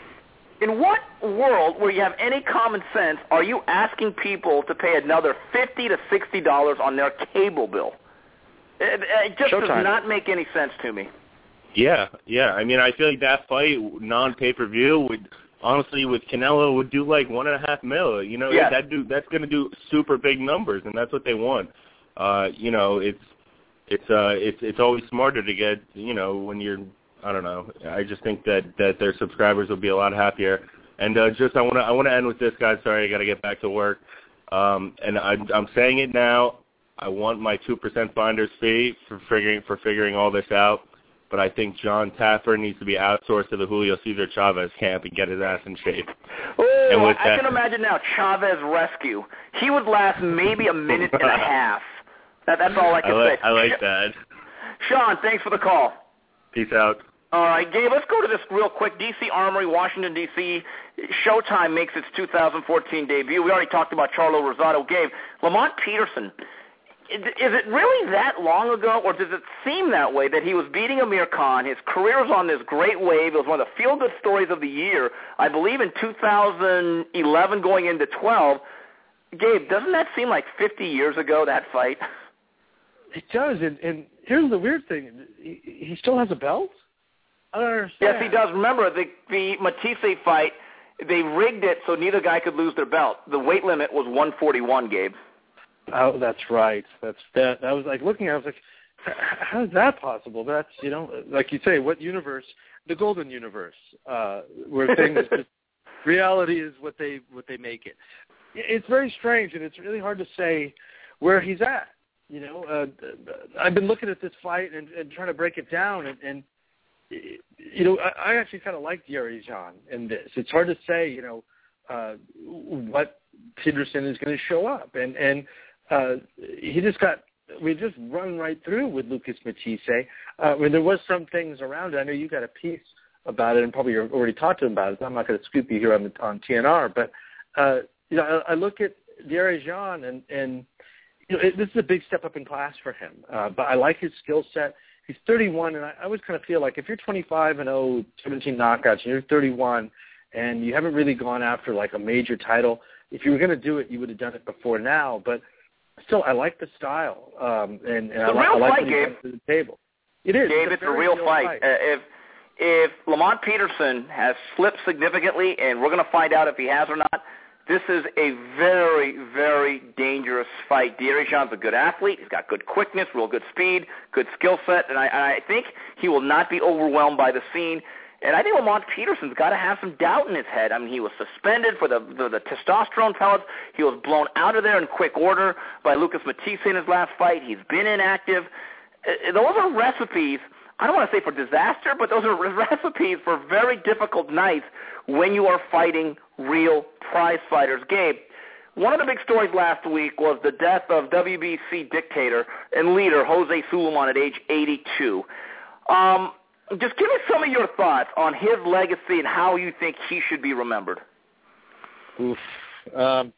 In what world, where you have any common sense, are you asking people to pay another fifty to sixty dollars on their cable bill? It, it just Showtime. does not make any sense to me. Yeah, yeah. I mean, I feel like that fight, non-pay-per-view, would honestly, with Canelo, would do like one and a half mil. You know, yes. that do that's going to do super big numbers, and that's what they want. Uh, you know, it's it's uh it's it's always smarter to get, you know, when you're. I don't know. I just think that, that their subscribers will be a lot happier. And uh, just I want to I want to end with this, guys. Sorry, I got to get back to work. Um, and I, I'm saying it now. I want my two percent finder's fee for figuring for figuring all this out. But I think John Taffer needs to be outsourced to the Julio Cesar Chavez camp and get his ass in shape. Oh, and with I that, can imagine now Chavez rescue. He would last maybe a minute and a half. That, that's all I can I like, say. I like that. Sean, thanks for the call. Peace out. All right, Gabe, let's go to this real quick. D C Armory, Washington, D C Showtime makes its two thousand fourteen debut. We already talked about Charlo Rosado. Gabe, Lamont Peterson, is it really that long ago, or does it seem that way, that he was beating Amir Khan? His career was on this great wave. It was one of the feel-good stories of the year, I believe, in two thousand eleven going into twelve. Gabe, doesn't that seem like fifty years ago, that fight? It does, and, and here's the weird thing. He, he still has a belt? I don't understand. Yes, he does. Remember, the, the Matisse fight, they rigged it so neither guy could lose their belt. The weight limit was one forty-one, Gabe. Oh, that's right. That's that. I was like looking at it, I was like, how is that possible? That's, you know, like you say, what universe? The golden universe, uh, where things just, reality is what they what they make it. It's very strange, and it's really hard to say where he's at. You know, uh, I've been looking at this fight and, and trying to break it down, and, and you know, I, I actually kind of like Yuri Jean in this. It's hard to say, you know, uh, what Peterson is going to show up, and and uh, he just got we just run right through with Lucas Matisse. Uh, I mean, there was some things around it. I know you got a piece about it, and probably already talked to him about it. So I'm not going to scoop you here on on T N R, but uh, you know, I, I look at Yuri Jean, and and you know, it, this is a big step up in class for him. Uh, but I like his skill set. He's thirty-one, and I, I always kind of feel like if you're twenty-five and oh, seventeen knockouts, and you're thirty-one, and you haven't really gone after like a major title, if you were going to do it, you would have done it before now. But still, I like the style, um, and, and I, real I like fight, what he Gabe. brings to the table. It is. Gabe, it's a, it's a very real, real fight. fight. Uh, if if Lamont Peterson has slipped significantly, and we're going to find out if he has or not, this is a very, very dangerous fight. Yuri Jean's a good athlete. He's got good quickness, real good speed, good skill set, and I, and I think he will not be overwhelmed by the scene. And I think Lamont Peterson's got to have some doubt in his head. I mean, he was suspended for the, the, the testosterone pellets. He was blown out of there in quick order by Lucas Matisse in his last fight. He's been inactive. Uh, those are recipes, I don't want to say for disaster, but those are recipes for very difficult nights when you are fighting real prize fighters. Gabe, one of the big stories last week was the death of W B C dictator and leader Jose Sulaiman at age eighty-two. Um, just give me some of your thoughts on his legacy and how you think he should be remembered. Oof. Um,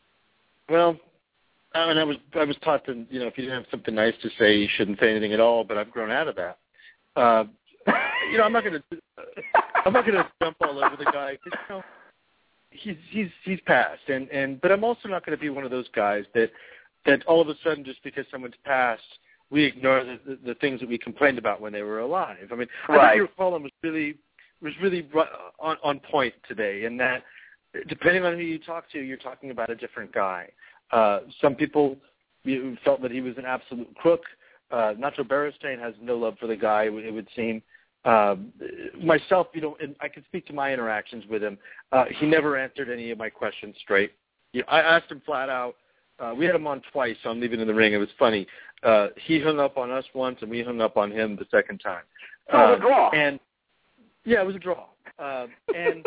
well, I mean, I was I was taught that, you know, if you didn't have something nice to say, you shouldn't say anything at all. But I've grown out of that. Uh, you know, I'm not going to I'm not going to jump all over the guy. You know, he's he's he's passed, and and but I'm also not going to be one of those guys that that all of a sudden, just because someone's passed, we ignore the, the, the things that we complained about when they were alive. I mean, right. I think your column was really was really on on point today, in that depending on who you talk to, you're talking about a different guy. Uh, some people felt that he was an absolute crook. Uh, Nacho Beristain has no love for the guy, it would seem. Uh, myself, you know, and I can speak to my interactions with him. Uh, he never answered any of my questions straight. You know, I asked him flat out. Uh, we had him on twice on Leaving in the Ring. It was funny. Uh, he hung up on us once, and we hung up on him the second time. So it was a draw. And yeah, it was a draw. Uh, and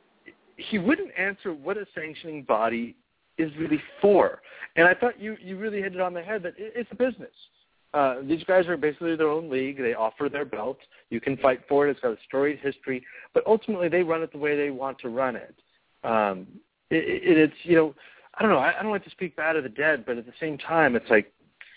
he wouldn't answer what a sanctioning body is really for. And I thought you, you really hit it on the head that it, it's a business. Uh, these guys are basically their own league. They offer their belt. You can fight for it. It's got a storied history. But ultimately, they run it the way they want to run it. Um, it, it it's, you know, I don't know. I, I don't like to speak bad of the dead, but at the same time, it's like,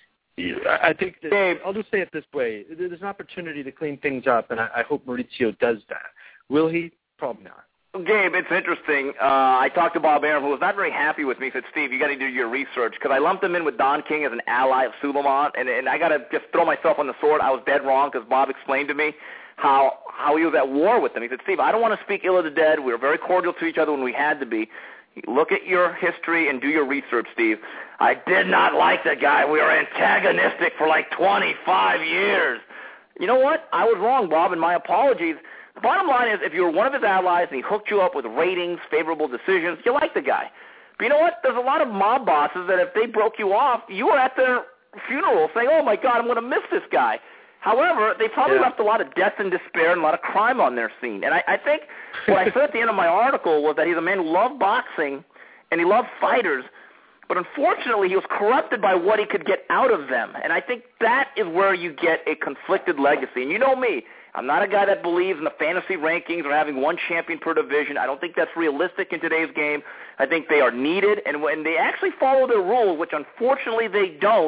I think that, Dave, I'll just say it this way. There's an opportunity to clean things up, and I, I hope Mauricio does that. Will he? Probably not. Gabe, it's interesting. Uh, I talked to Bob Arum, who was not very happy with me. He said, Steve, you got to do your research, because I lumped him in with Don King as an ally of Sulaiman, and, and I got to just throw myself on the sword. I was dead wrong, because Bob explained to me how how he was at war with them. He said, Steve, I don't want to speak ill of the dead. We were very cordial to each other when we had to be. Look at your history and do your research, Steve. I did not like the guy. We were antagonistic for like twenty-five years. You know what? I was wrong, Bob, and my apologies. The bottom line is, if you were one of his allies and he hooked you up with ratings, favorable decisions, you like the guy. But you know what? There's a lot of mob bosses that if they broke you off, you were at their funeral saying, oh, my God, I'm going to miss this guy. However, they probably yeah. left a lot of death and despair and a lot of crime on their scene. And I, I think what I said at the end of my article was that he's a man who loved boxing and he loved fighters, but unfortunately he was corrupted by what he could get out of them. And I think that is where you get a conflicted legacy. And you know me. I'm not a guy that believes in the fantasy rankings or having one champion per division. I don't think that's realistic in today's game. I think they are needed, and when they actually follow their rules, which unfortunately they don't,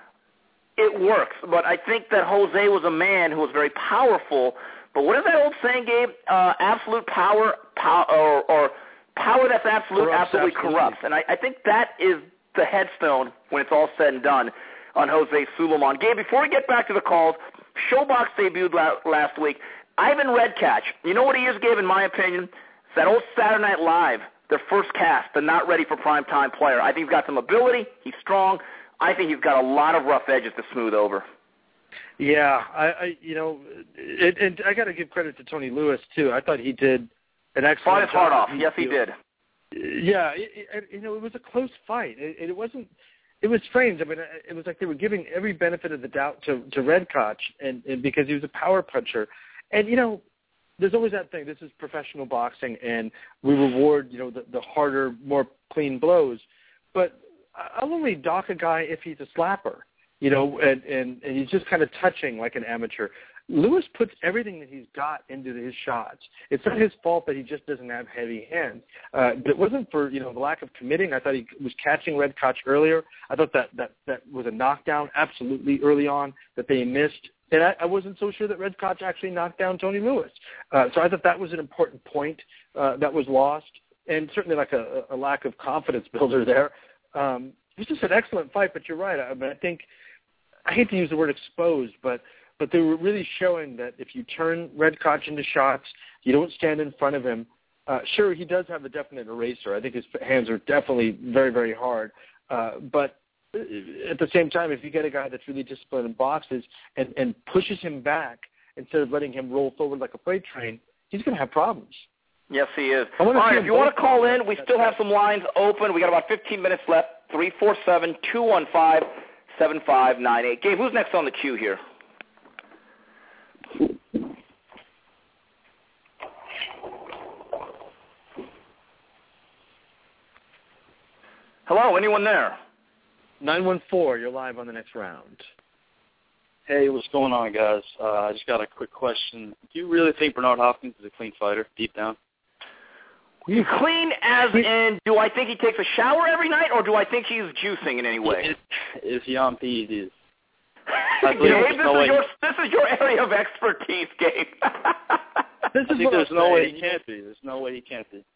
it works. But I think that Jose was a man who was very powerful. But what is that old saying, Gabe? Uh, absolute power, pow- or, or power that's absolute, corrupts, absolutely, absolutely corrupts. And I, I think that is the headstone when it's all said and done on Jose Sulaiman. Gabe, before we get back to the calls, Showbox debuted last week. Ivan Redkach, you know what he is, Gabe, in my opinion? It's that old Saturday Night Live, their first cast, the not ready for primetime player. I think he's got some ability. He's strong. I think he's got a lot of rough edges to smooth over. Yeah, I, I you know, it, and I got to give credit to Tony Lewis, too. I thought he did an excellent Fought his heart off. He, yes, he you did. Yeah, it, it, you know, it was a close fight. It, it wasn't. It was strange. I mean, it was like they were giving every benefit of the doubt to, to Redkach, and, and because he was a power puncher. And, you know, there's always that thing. This is professional boxing, and we reward, you know, the, the harder, more clean blows. But I'll only dock a guy if he's a slapper, you know, and, and, and he's just kind of touching like an amateur. Lewis puts everything that he's got into his shots. It's not his fault that he just doesn't have heavy hands. Uh, but it wasn't for, you know, the lack of committing. I thought he was catching Redkach earlier. I thought that, that, that was a knockdown absolutely early on that they missed. And I, I wasn't so sure that Redkach actually knocked down Tony Lewis. Uh, so I thought that was an important point uh, that was lost, and certainly like a, a lack of confidence builder there. Um, it was just an excellent fight, but you're right. I mean, I think, I hate to use the word exposed, but But they were really showing that if you turn Redkach into shots, you don't stand in front of him. Uh, sure, he does have a definite eraser. I think his hands are definitely very, very hard. Uh, but at the same time, if you get a guy that's really disciplined in boxes and, and pushes him back instead of letting him roll forward like a freight train, he's going to have problems. Yes, he is. All right, if you want to call in, we still have some lines open. We got about fifteen minutes left. three four seven, two one five, seven five nine eight. Gabe, who's next on the queue here? Hello, anyone there? nine one four, you're live on the next round. Hey, what's going on, guys? Uh, I just got a quick question. Do you really think Bernard Hopkins is a clean fighter, deep down? Clean as in, do I think he takes a shower every night, or do I think he's juicing in any way? Is he on P E Ds? Gabe, this, no is your, this is your area of expertise, Gabe. This is I think there's no way he can't be. There's no way he can't be.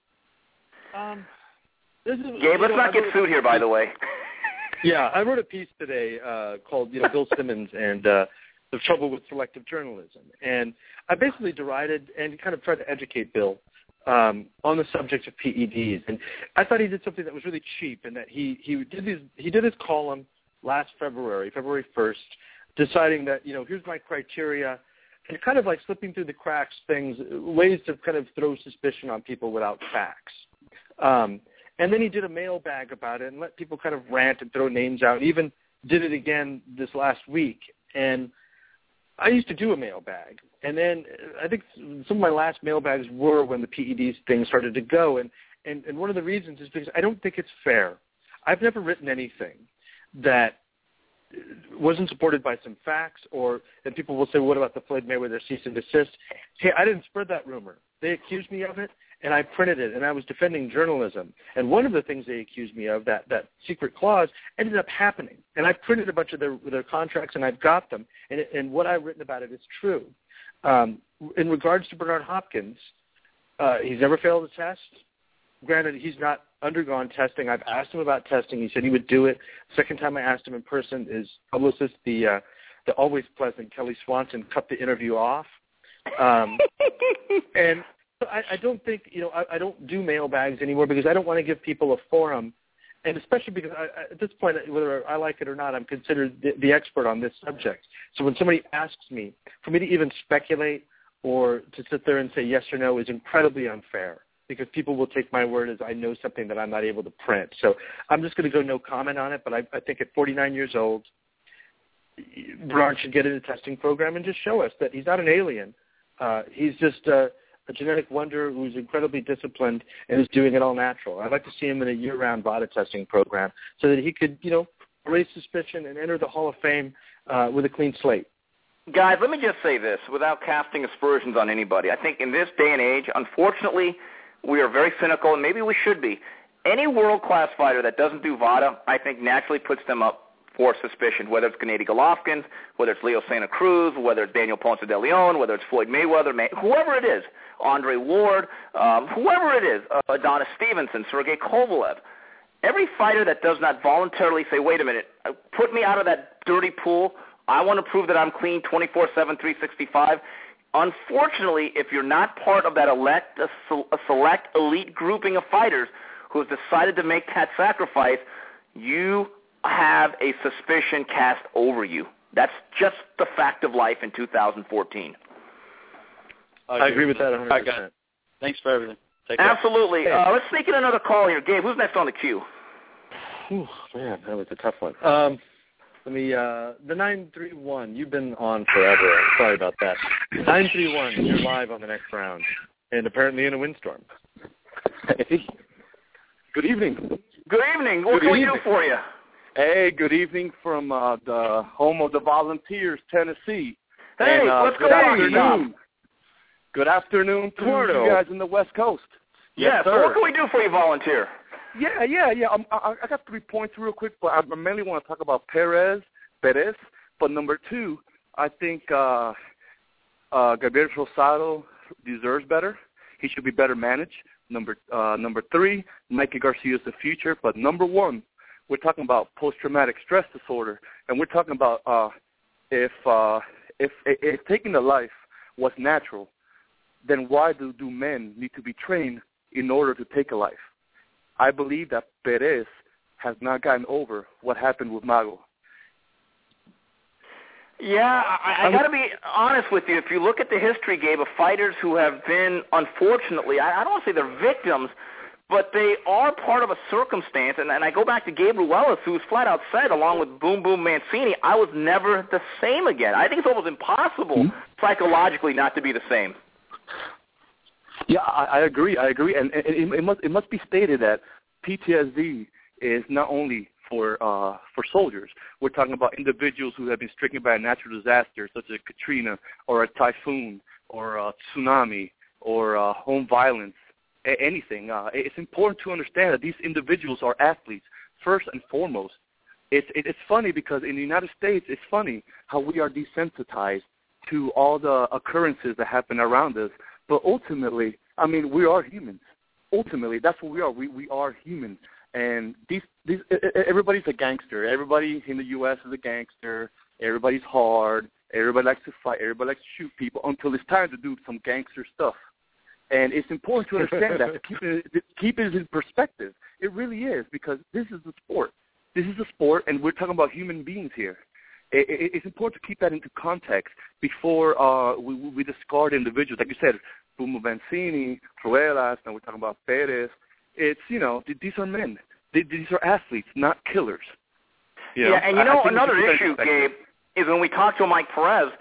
Um, this is, Gabe, let's not get sued here, by the way. Yeah, I wrote a piece today uh, called, you know, Bill Simmons and uh, the trouble with selective journalism. And I basically derided and kind of tried to educate Bill um, on the subject of P E Ds. And I thought he did something that was really cheap, and that he he did his he did his column last February, February first, deciding that, you know, here's my criteria, and kind of like slipping through the cracks things, ways to kind of throw suspicion on people without facts. Um, and then he did a mailbag about it and let people kind of rant and throw names out. He even did it again this last week. And I used to do a mailbag. And then I think some of my last mailbags were when the P E Ds thing started to go. And, and, and one of the reasons is because I don't think it's fair. I've never written anything that wasn't supported by some facts, or that people will say, what about the Floyd Mayweather cease and desist? Hey, I didn't spread that rumor. They accused me of it, and I printed it, and I was defending journalism. And one of the things they accused me of, that, that secret clause, ended up happening. And I printed a bunch of their, their contracts, and I've got them. And, it, and what I've written about it is true. Um, in regards to Bernard Hopkins, uh, he's never failed a test. Granted, he's not undergone testing. I've asked him about testing. He said he would do it. Second time I asked him in person, his publicist, the uh, the always pleasant Kelly Swanson, cut the interview off. Um, and so I, I don't think, you know, I, I don't do mailbags anymore because I don't want to give people a forum, and especially because I, at this point, whether I like it or not, I'm considered the, the expert on this subject. So when somebody asks me, for me to even speculate or to sit there and say yes or no is incredibly unfair, because people will take my word as I know something that I'm not able to print. So I'm just going to go no comment on it, but I, I think at forty-nine years old, Bernard should get in a testing program and just show us that he's not an alien. Uh, he's just a, a genetic wonder who's incredibly disciplined and is doing it all natural. I'd like to see him in a year-round VADA testing program so that he could, you know, raise suspicion and enter the Hall of Fame uh, with a clean slate. Guys, let me just say this without casting aspersions on anybody. I think in this day and age, unfortunately, we are very cynical, and maybe we should be. Any world-class fighter that doesn't do VADA, I think, naturally puts them up for suspicion, whether it's Gennady Golovkin, whether it's Leo Santa Cruz, whether it's Daniel Ponce de Leon, whether it's Floyd Mayweather, May- whoever it is, Andre Ward, um, whoever it is, uh, Adonis Stevenson, Sergey Kovalev. Every fighter that does not voluntarily say, wait a minute, put me out of that dirty pool, I want to prove that I'm clean twenty-four seven, three sixty-five, unfortunately, if you're not part of that elect, a, a select elite grouping of fighters who have decided to make that sacrifice, you have a suspicion cast over you. That's just the fact of life in two thousand fourteen. I agree, I agree with that one hundred percent. I got it. Thanks for everything. Take Absolutely. Care. Uh, let's sneak in another call here. Gabe, who's next on the queue? Whew, man, that was a tough one. Um, Let me, uh, the nine three one, you've been on forever. Sorry about that. nine three one, you're live on the next round, and apparently in a windstorm. Hey. Good evening. Good evening. What good can evening. we do for you? Hey, good evening from uh, the home of the Volunteers, Tennessee. Hey, and, uh, let's good go afternoon. Good afternoon to Eduardo. you guys in the West Coast. Yes, yes so sir. what can we do for you, Volunteer? Yeah, yeah, yeah. I'm, I, I got three points real quick, but I mainly want to talk about Perez, Perez. But number two, I think uh, uh, Gabriel Rosado deserves better. He should be better managed. Number uh, number three, Mikey Garcia is the future. But number one, we're talking about post-traumatic stress disorder, and we're talking about uh, if, uh, if if taking a life was natural, then why do, do men need to be trained in order to take a life? I believe that Perez has not gotten over what happened with Mago. Yeah, I, I got to be honest with you. If you look at the history, Gabe, of fighters who have been, unfortunately, I, I don't want to say they're victims, but they are part of a circumstance. And, and I go back to Gabe Ruelas, who's flat out said, along with Boom Boom Mancini, I was never the same again. I think it's almost impossible mm-hmm. psychologically not to be the same. Yeah, I, I agree. I agree. And, and it, it must it must be stated that P T S D is not only for uh, for soldiers. We're talking about individuals who have been stricken by a natural disaster, such as Katrina or a typhoon or a tsunami or uh, home violence, a- anything. Uh, it's important to understand that these individuals are athletes, first and foremost. It's, it, it's funny because in the United States, it's funny how we are desensitized to all the occurrences that happen around us. But ultimately, I mean, we are humans. Ultimately, that's what we are. We, we are human. And these, these, everybody's a gangster. Everybody in the U S is a gangster. Everybody's hard. Everybody likes to fight. Everybody likes to shoot people until it's time to do some gangster stuff. And it's important to understand that, to keep it, keep it in perspective. It really is, because this is a sport. This is a sport, and we're talking about human beings here. It, it, it's important to keep that into context before uh, we, we discard individuals. Like you said, Boom Mancini, Ruelas, and we're talking about Perez. It's, you know, these are men. These are athletes, not killers. You know? Yeah, and you know, another issue, Gabe, is when we talk to Mike Perez,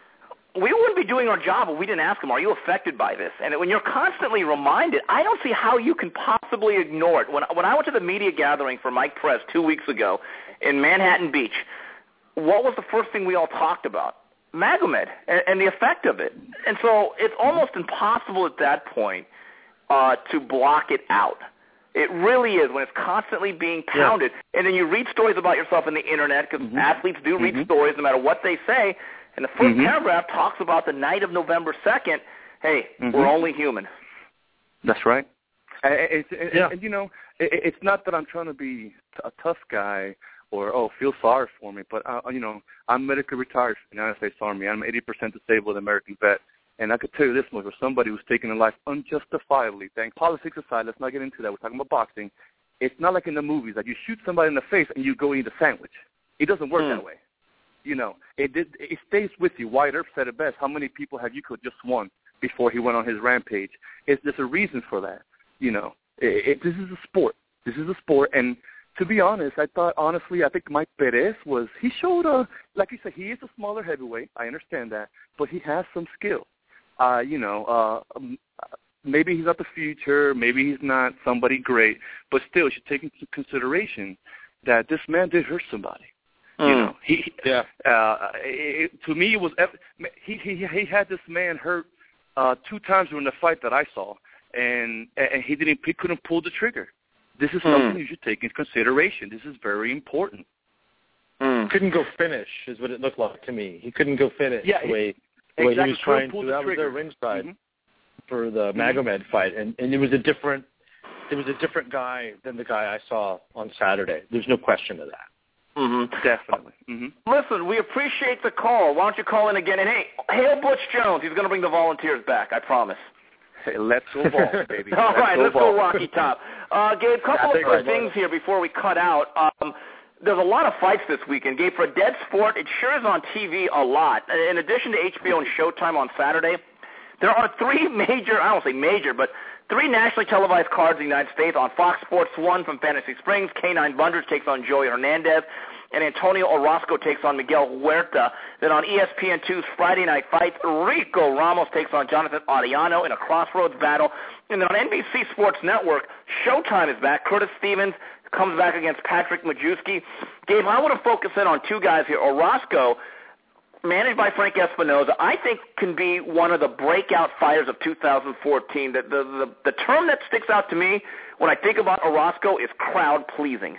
we wouldn't be doing our job if we didn't ask him, are you affected by this? And when you're constantly reminded, I don't see how you can possibly ignore it. When, when I went to the media gathering for Mike Perez two weeks ago in Manhattan Beach, what was the first thing we all talked about? Magomed and, and the effect of it. And so it's almost impossible at that point Uh, to block it out. It really is when it's constantly being pounded. Yeah. And then you read stories about yourself on the Internet, because mm-hmm. athletes do read mm-hmm. stories no matter what they say. And the first mm-hmm. paragraph talks about the night of November second. Hey, mm-hmm. we're only human. That's right. It's, it's, yeah. And, you know, it, it's not that I'm trying to be a tough guy or, oh, feel sorry for me. But, uh, you know, I'm medically retired from the United States Army. I'm eighty percent disabled American vet. And I could tell you this much, for somebody who's taken a life unjustifiably, thank politics aside, let's not get into that. We're talking about boxing. It's not like in the movies that you shoot somebody in the face and you go eat a sandwich. It doesn't work mm. that way. You know, it did, it stays with you. Wyatt Earp said it best. How many people have you could just won before he went on his rampage? It's, there's a reason for that. You know, it, it, this is a sport. This is a sport. And to be honest, I thought, honestly, I think Mike Perez was, he showed a, like you said, he is a smaller heavyweight. I understand that. But he has some skill. Uh, you know, uh, maybe he's not the future, maybe he's not somebody great, but still, you should take into consideration that this man did hurt somebody. Mm. You know, he, yeah. Uh, it, to me, it was he, he he had this man hurt uh, two times during the fight that I saw, and and he didn't, he couldn't pull the trigger. This is mm. something you should take into consideration. This is very important. Mm. Couldn't go finish is what it looked like to me. He couldn't go finish. Yeah. The way, Exactly. Well, he was trying to. That was their ringside mm-hmm. for the Magomed mm-hmm. fight, and and it was a different, it was a different guy than the guy I saw on Saturday. There's no question of that. Mm-hmm. Definitely. Mm-hmm. Listen, we appreciate the call. Why don't you call in again? And hey, hail Butch Jones. He's going to bring the Volunteers back. I promise. Hey, let's go ball, baby. All let's right, go let's ball. go Rocky Top. Uh, Gabe, a couple of quick things here before we cut out. Um, There's a lot of fights this weekend, Gabe. For a dead sport, it sure is on T V a lot. In addition to H B O and Showtime on Saturday, there are three major, I don't say major, but three nationally televised cards in the United States. On Fox Sports one from Fantasy Springs, K nine Bunders takes on Joey Hernandez, and Antonio Orozco takes on Miguel Huerta. Then on E S P N two's Friday Night Fights, Rico Ramos takes on Jonathan Arellano in a crossroads battle. And then on N B C Sports Network, Showtime is back. Curtis Stevens comes back against Patrick Majewski. Gabe, I want to focus in on two guys here. Orozco, managed by Frank Espinoza, I think can be one of the breakout fighters of two thousand fourteen. The, the, the, the term that sticks out to me when I think about Orozco is crowd-pleasing.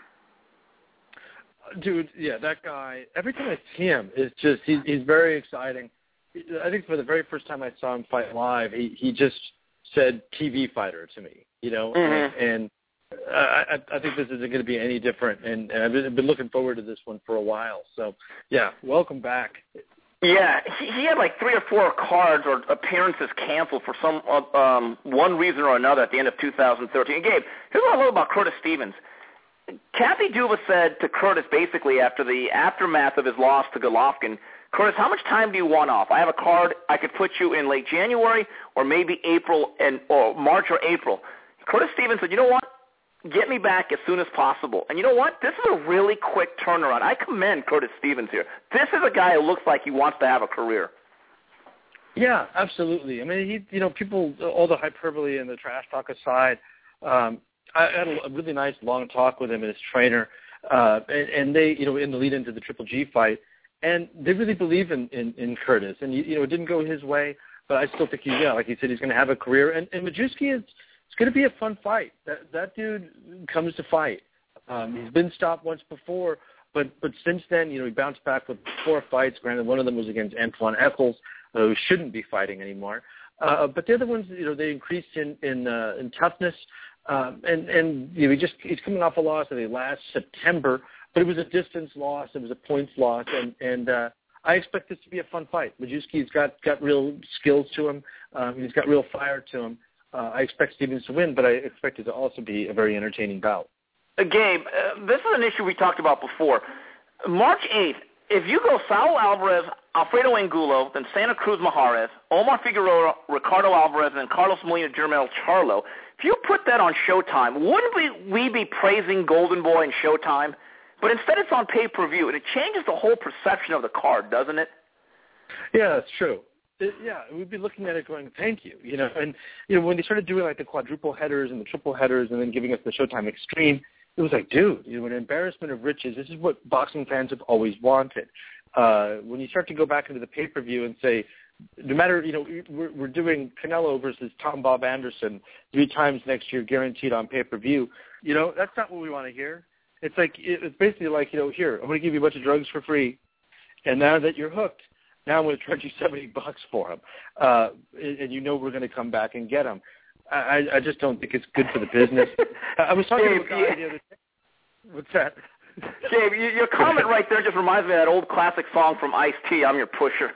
Dude, yeah, that guy, every time I see him, it's just, he's, he's very exciting. I think for the very first time I saw him fight live, he, he just said T V fighter to me, you know, mm-hmm. and, and I, I think this isn't going to be any different, and, and I've been, been looking forward to this one for a while. So, yeah, welcome back. Yeah, he, he had like three or four cards or appearances canceled for some um, one reason or another at the end of two thousand thirteen. And Gabe, here's what I love about Curtis Stevens. Kathy Duva said to Curtis basically after the aftermath of his loss to Golovkin, Curtis, how much time do you want off? I have a card. I could put you in late January or maybe April and or March or April. Curtis Stevens said, you know what? Get me back as soon as possible. And you know what? This is a really quick turnaround. I commend Curtis Stevens here. This is a guy who looks like he wants to have a career. Yeah, absolutely. I mean, he, you know, people, all the hyperbole and the trash talk aside, um, I had a really nice long talk with him and his trainer, uh, and, and they, you know, in the lead into the Triple G fight, and they really believe in, in, in Curtis. And, you know, it didn't go his way, but I still think he's, yeah, like he said, he's going to have a career. And, and Majewski is, it's going to be a fun fight. That that dude comes to fight. Um, he's been stopped once before, but but since then, you know, he bounced back with four fights. Granted, one of them was against Antoine Eccles, uh, who shouldn't be fighting anymore. Uh, but the other ones, you know, they increased in in, uh, in toughness. Um, and and you know, he just he's coming off a loss I think last September, but it was a distance loss. It was a points loss, and and uh, I expect this to be a fun fight. Majewski's got got real skills to him. Um, he's got real fire to him. Uh, I expect Stevens to win, but I expect it to also be a very entertaining bout. Uh, Gabe, uh, this is an issue we talked about before. March eighth, if you go Saul Alvarez, Alfredo Angulo, then Santa Cruz Mahares, Omar Figueroa, Ricardo Alvarez, and Carlos Molina, Jermel Charlo, if you put that on Showtime, wouldn't we, we be praising Golden Boy and Showtime? But instead it's on pay-per-view, and it changes the whole perception of the card, doesn't it? Yeah, that's true. It, yeah, we'd be looking at it going, thank you, you know. And, you know, when they started doing, like, the quadruple headers and the triple headers and then giving us the Showtime Extreme, it was like, dude, you know, an embarrassment of riches. This is what boxing fans have always wanted. Uh, when you start to go back into the pay-per-view and say, no matter, you know, we're, we're doing Canelo versus Tom Bob Anderson three times next year guaranteed on pay-per-view, you know, that's not what we want to hear. It's like, it's basically like, you know, here, I'm going to give you a bunch of drugs for free, and now that you're hooked, now I'm going to charge you seventy bucks for them, uh, and, and you know we're going to come back and get them. I, I just don't think it's good for the business. I was talking Dave, to a guy yeah. the other day. What's that? Dave, your comment right there just reminds me of that old classic song from Ice-T, I'm Your Pusher.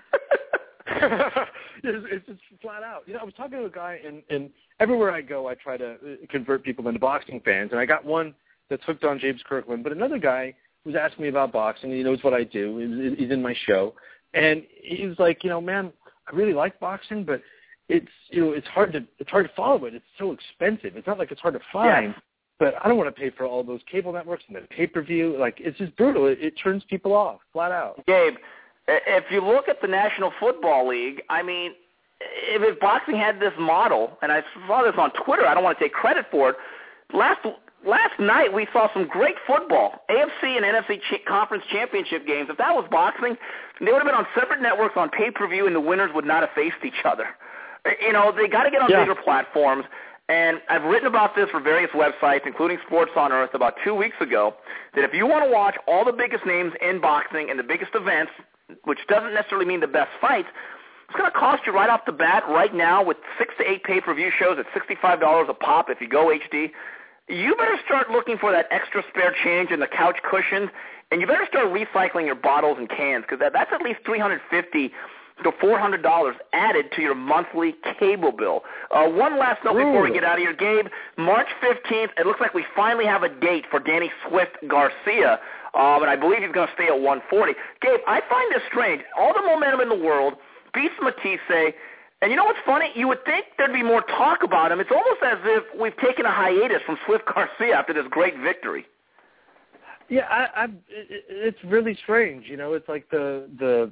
it's, it's just flat out. You know, I was talking to a guy, and, and everywhere I go, I try to convert people into boxing fans, and I got one that's hooked on James Kirkland, but another guy was asking me about boxing, and he knows what I do. He's in my show. And he was like, you know, man, I really like boxing, but it's, you know, it's hard to it's hard to follow it. It's so expensive. It's not like it's hard to find, yes. but I don't want to pay for all those cable networks and the pay-per-view. Like, it's just brutal. It, it turns people off, flat out. Gabe, if you look at the National Football League, I mean, if, if boxing had this model, and I saw this on Twitter, I don't want to take credit for it, last Last night we saw some great football, A F C and N F C ch- conference championship games. If that was boxing, they would have been on separate networks on pay-per-view, and the winners would not have faced each other. You know, they got to get on yeah. bigger platforms, and I've written about this for various websites, including Sports on Earth, about two weeks ago, that if you want to watch all the biggest names in boxing and the biggest events, which doesn't necessarily mean the best fights, it's going to cost you right off the bat right now with six to eight pay-per-view shows at sixty-five dollars a pop if you go H D. You better start looking for that extra spare change in the couch cushions, and you better start recycling your bottles and cans, because that, that's at least three hundred fifty to four hundred dollars added to your monthly cable bill. Uh, one last note Ooh. before we get out of here, Gabe. March fifteenth, it looks like we finally have a date for Danny Swift Garcia, um, and I believe he's going to stay at one forty. Gabe, I find this strange. All the momentum in the world, beats Matisse. And you know what's funny? You would think there'd be more talk about him. It's almost as if we've taken a hiatus from Swift Garcia after this great victory. Yeah, I, I, it, it's really strange. You know, it's like the the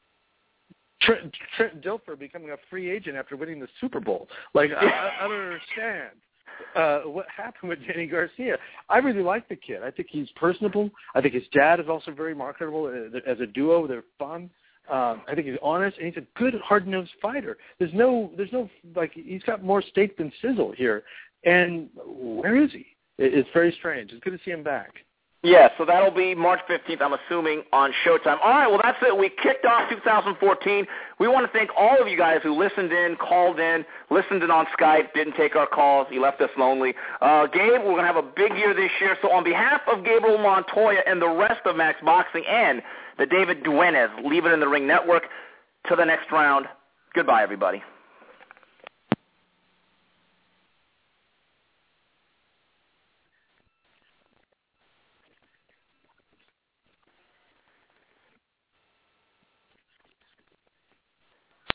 Trent, Trent Dilfer becoming a free agent after winning the Super Bowl. Like, I, I, I don't understand uh, what happened with Danny Garcia. I really like the kid. I think he's personable. I think his dad is also very marketable as a duo. They're fun. Um, I think he's honest, and he's a good, hard-nosed fighter. There's no, there's no, like, he's got more steak than sizzle here. And where is he? It's very strange. It's good to see him back. Yeah, so that'll be March fifteenth, I'm assuming, on Showtime. All right, well, that's it. We kicked off two thousand fourteen. We want to thank all of you guys who listened in, called in, listened in on Skype, didn't take our calls. You left us lonely. Uh, Gabe, we're going to have a big year this year. So on behalf of Gabriel Montoya and the rest of Max Boxing and the David Duenas Leave It in the Ring Network, to the next round, goodbye, everybody.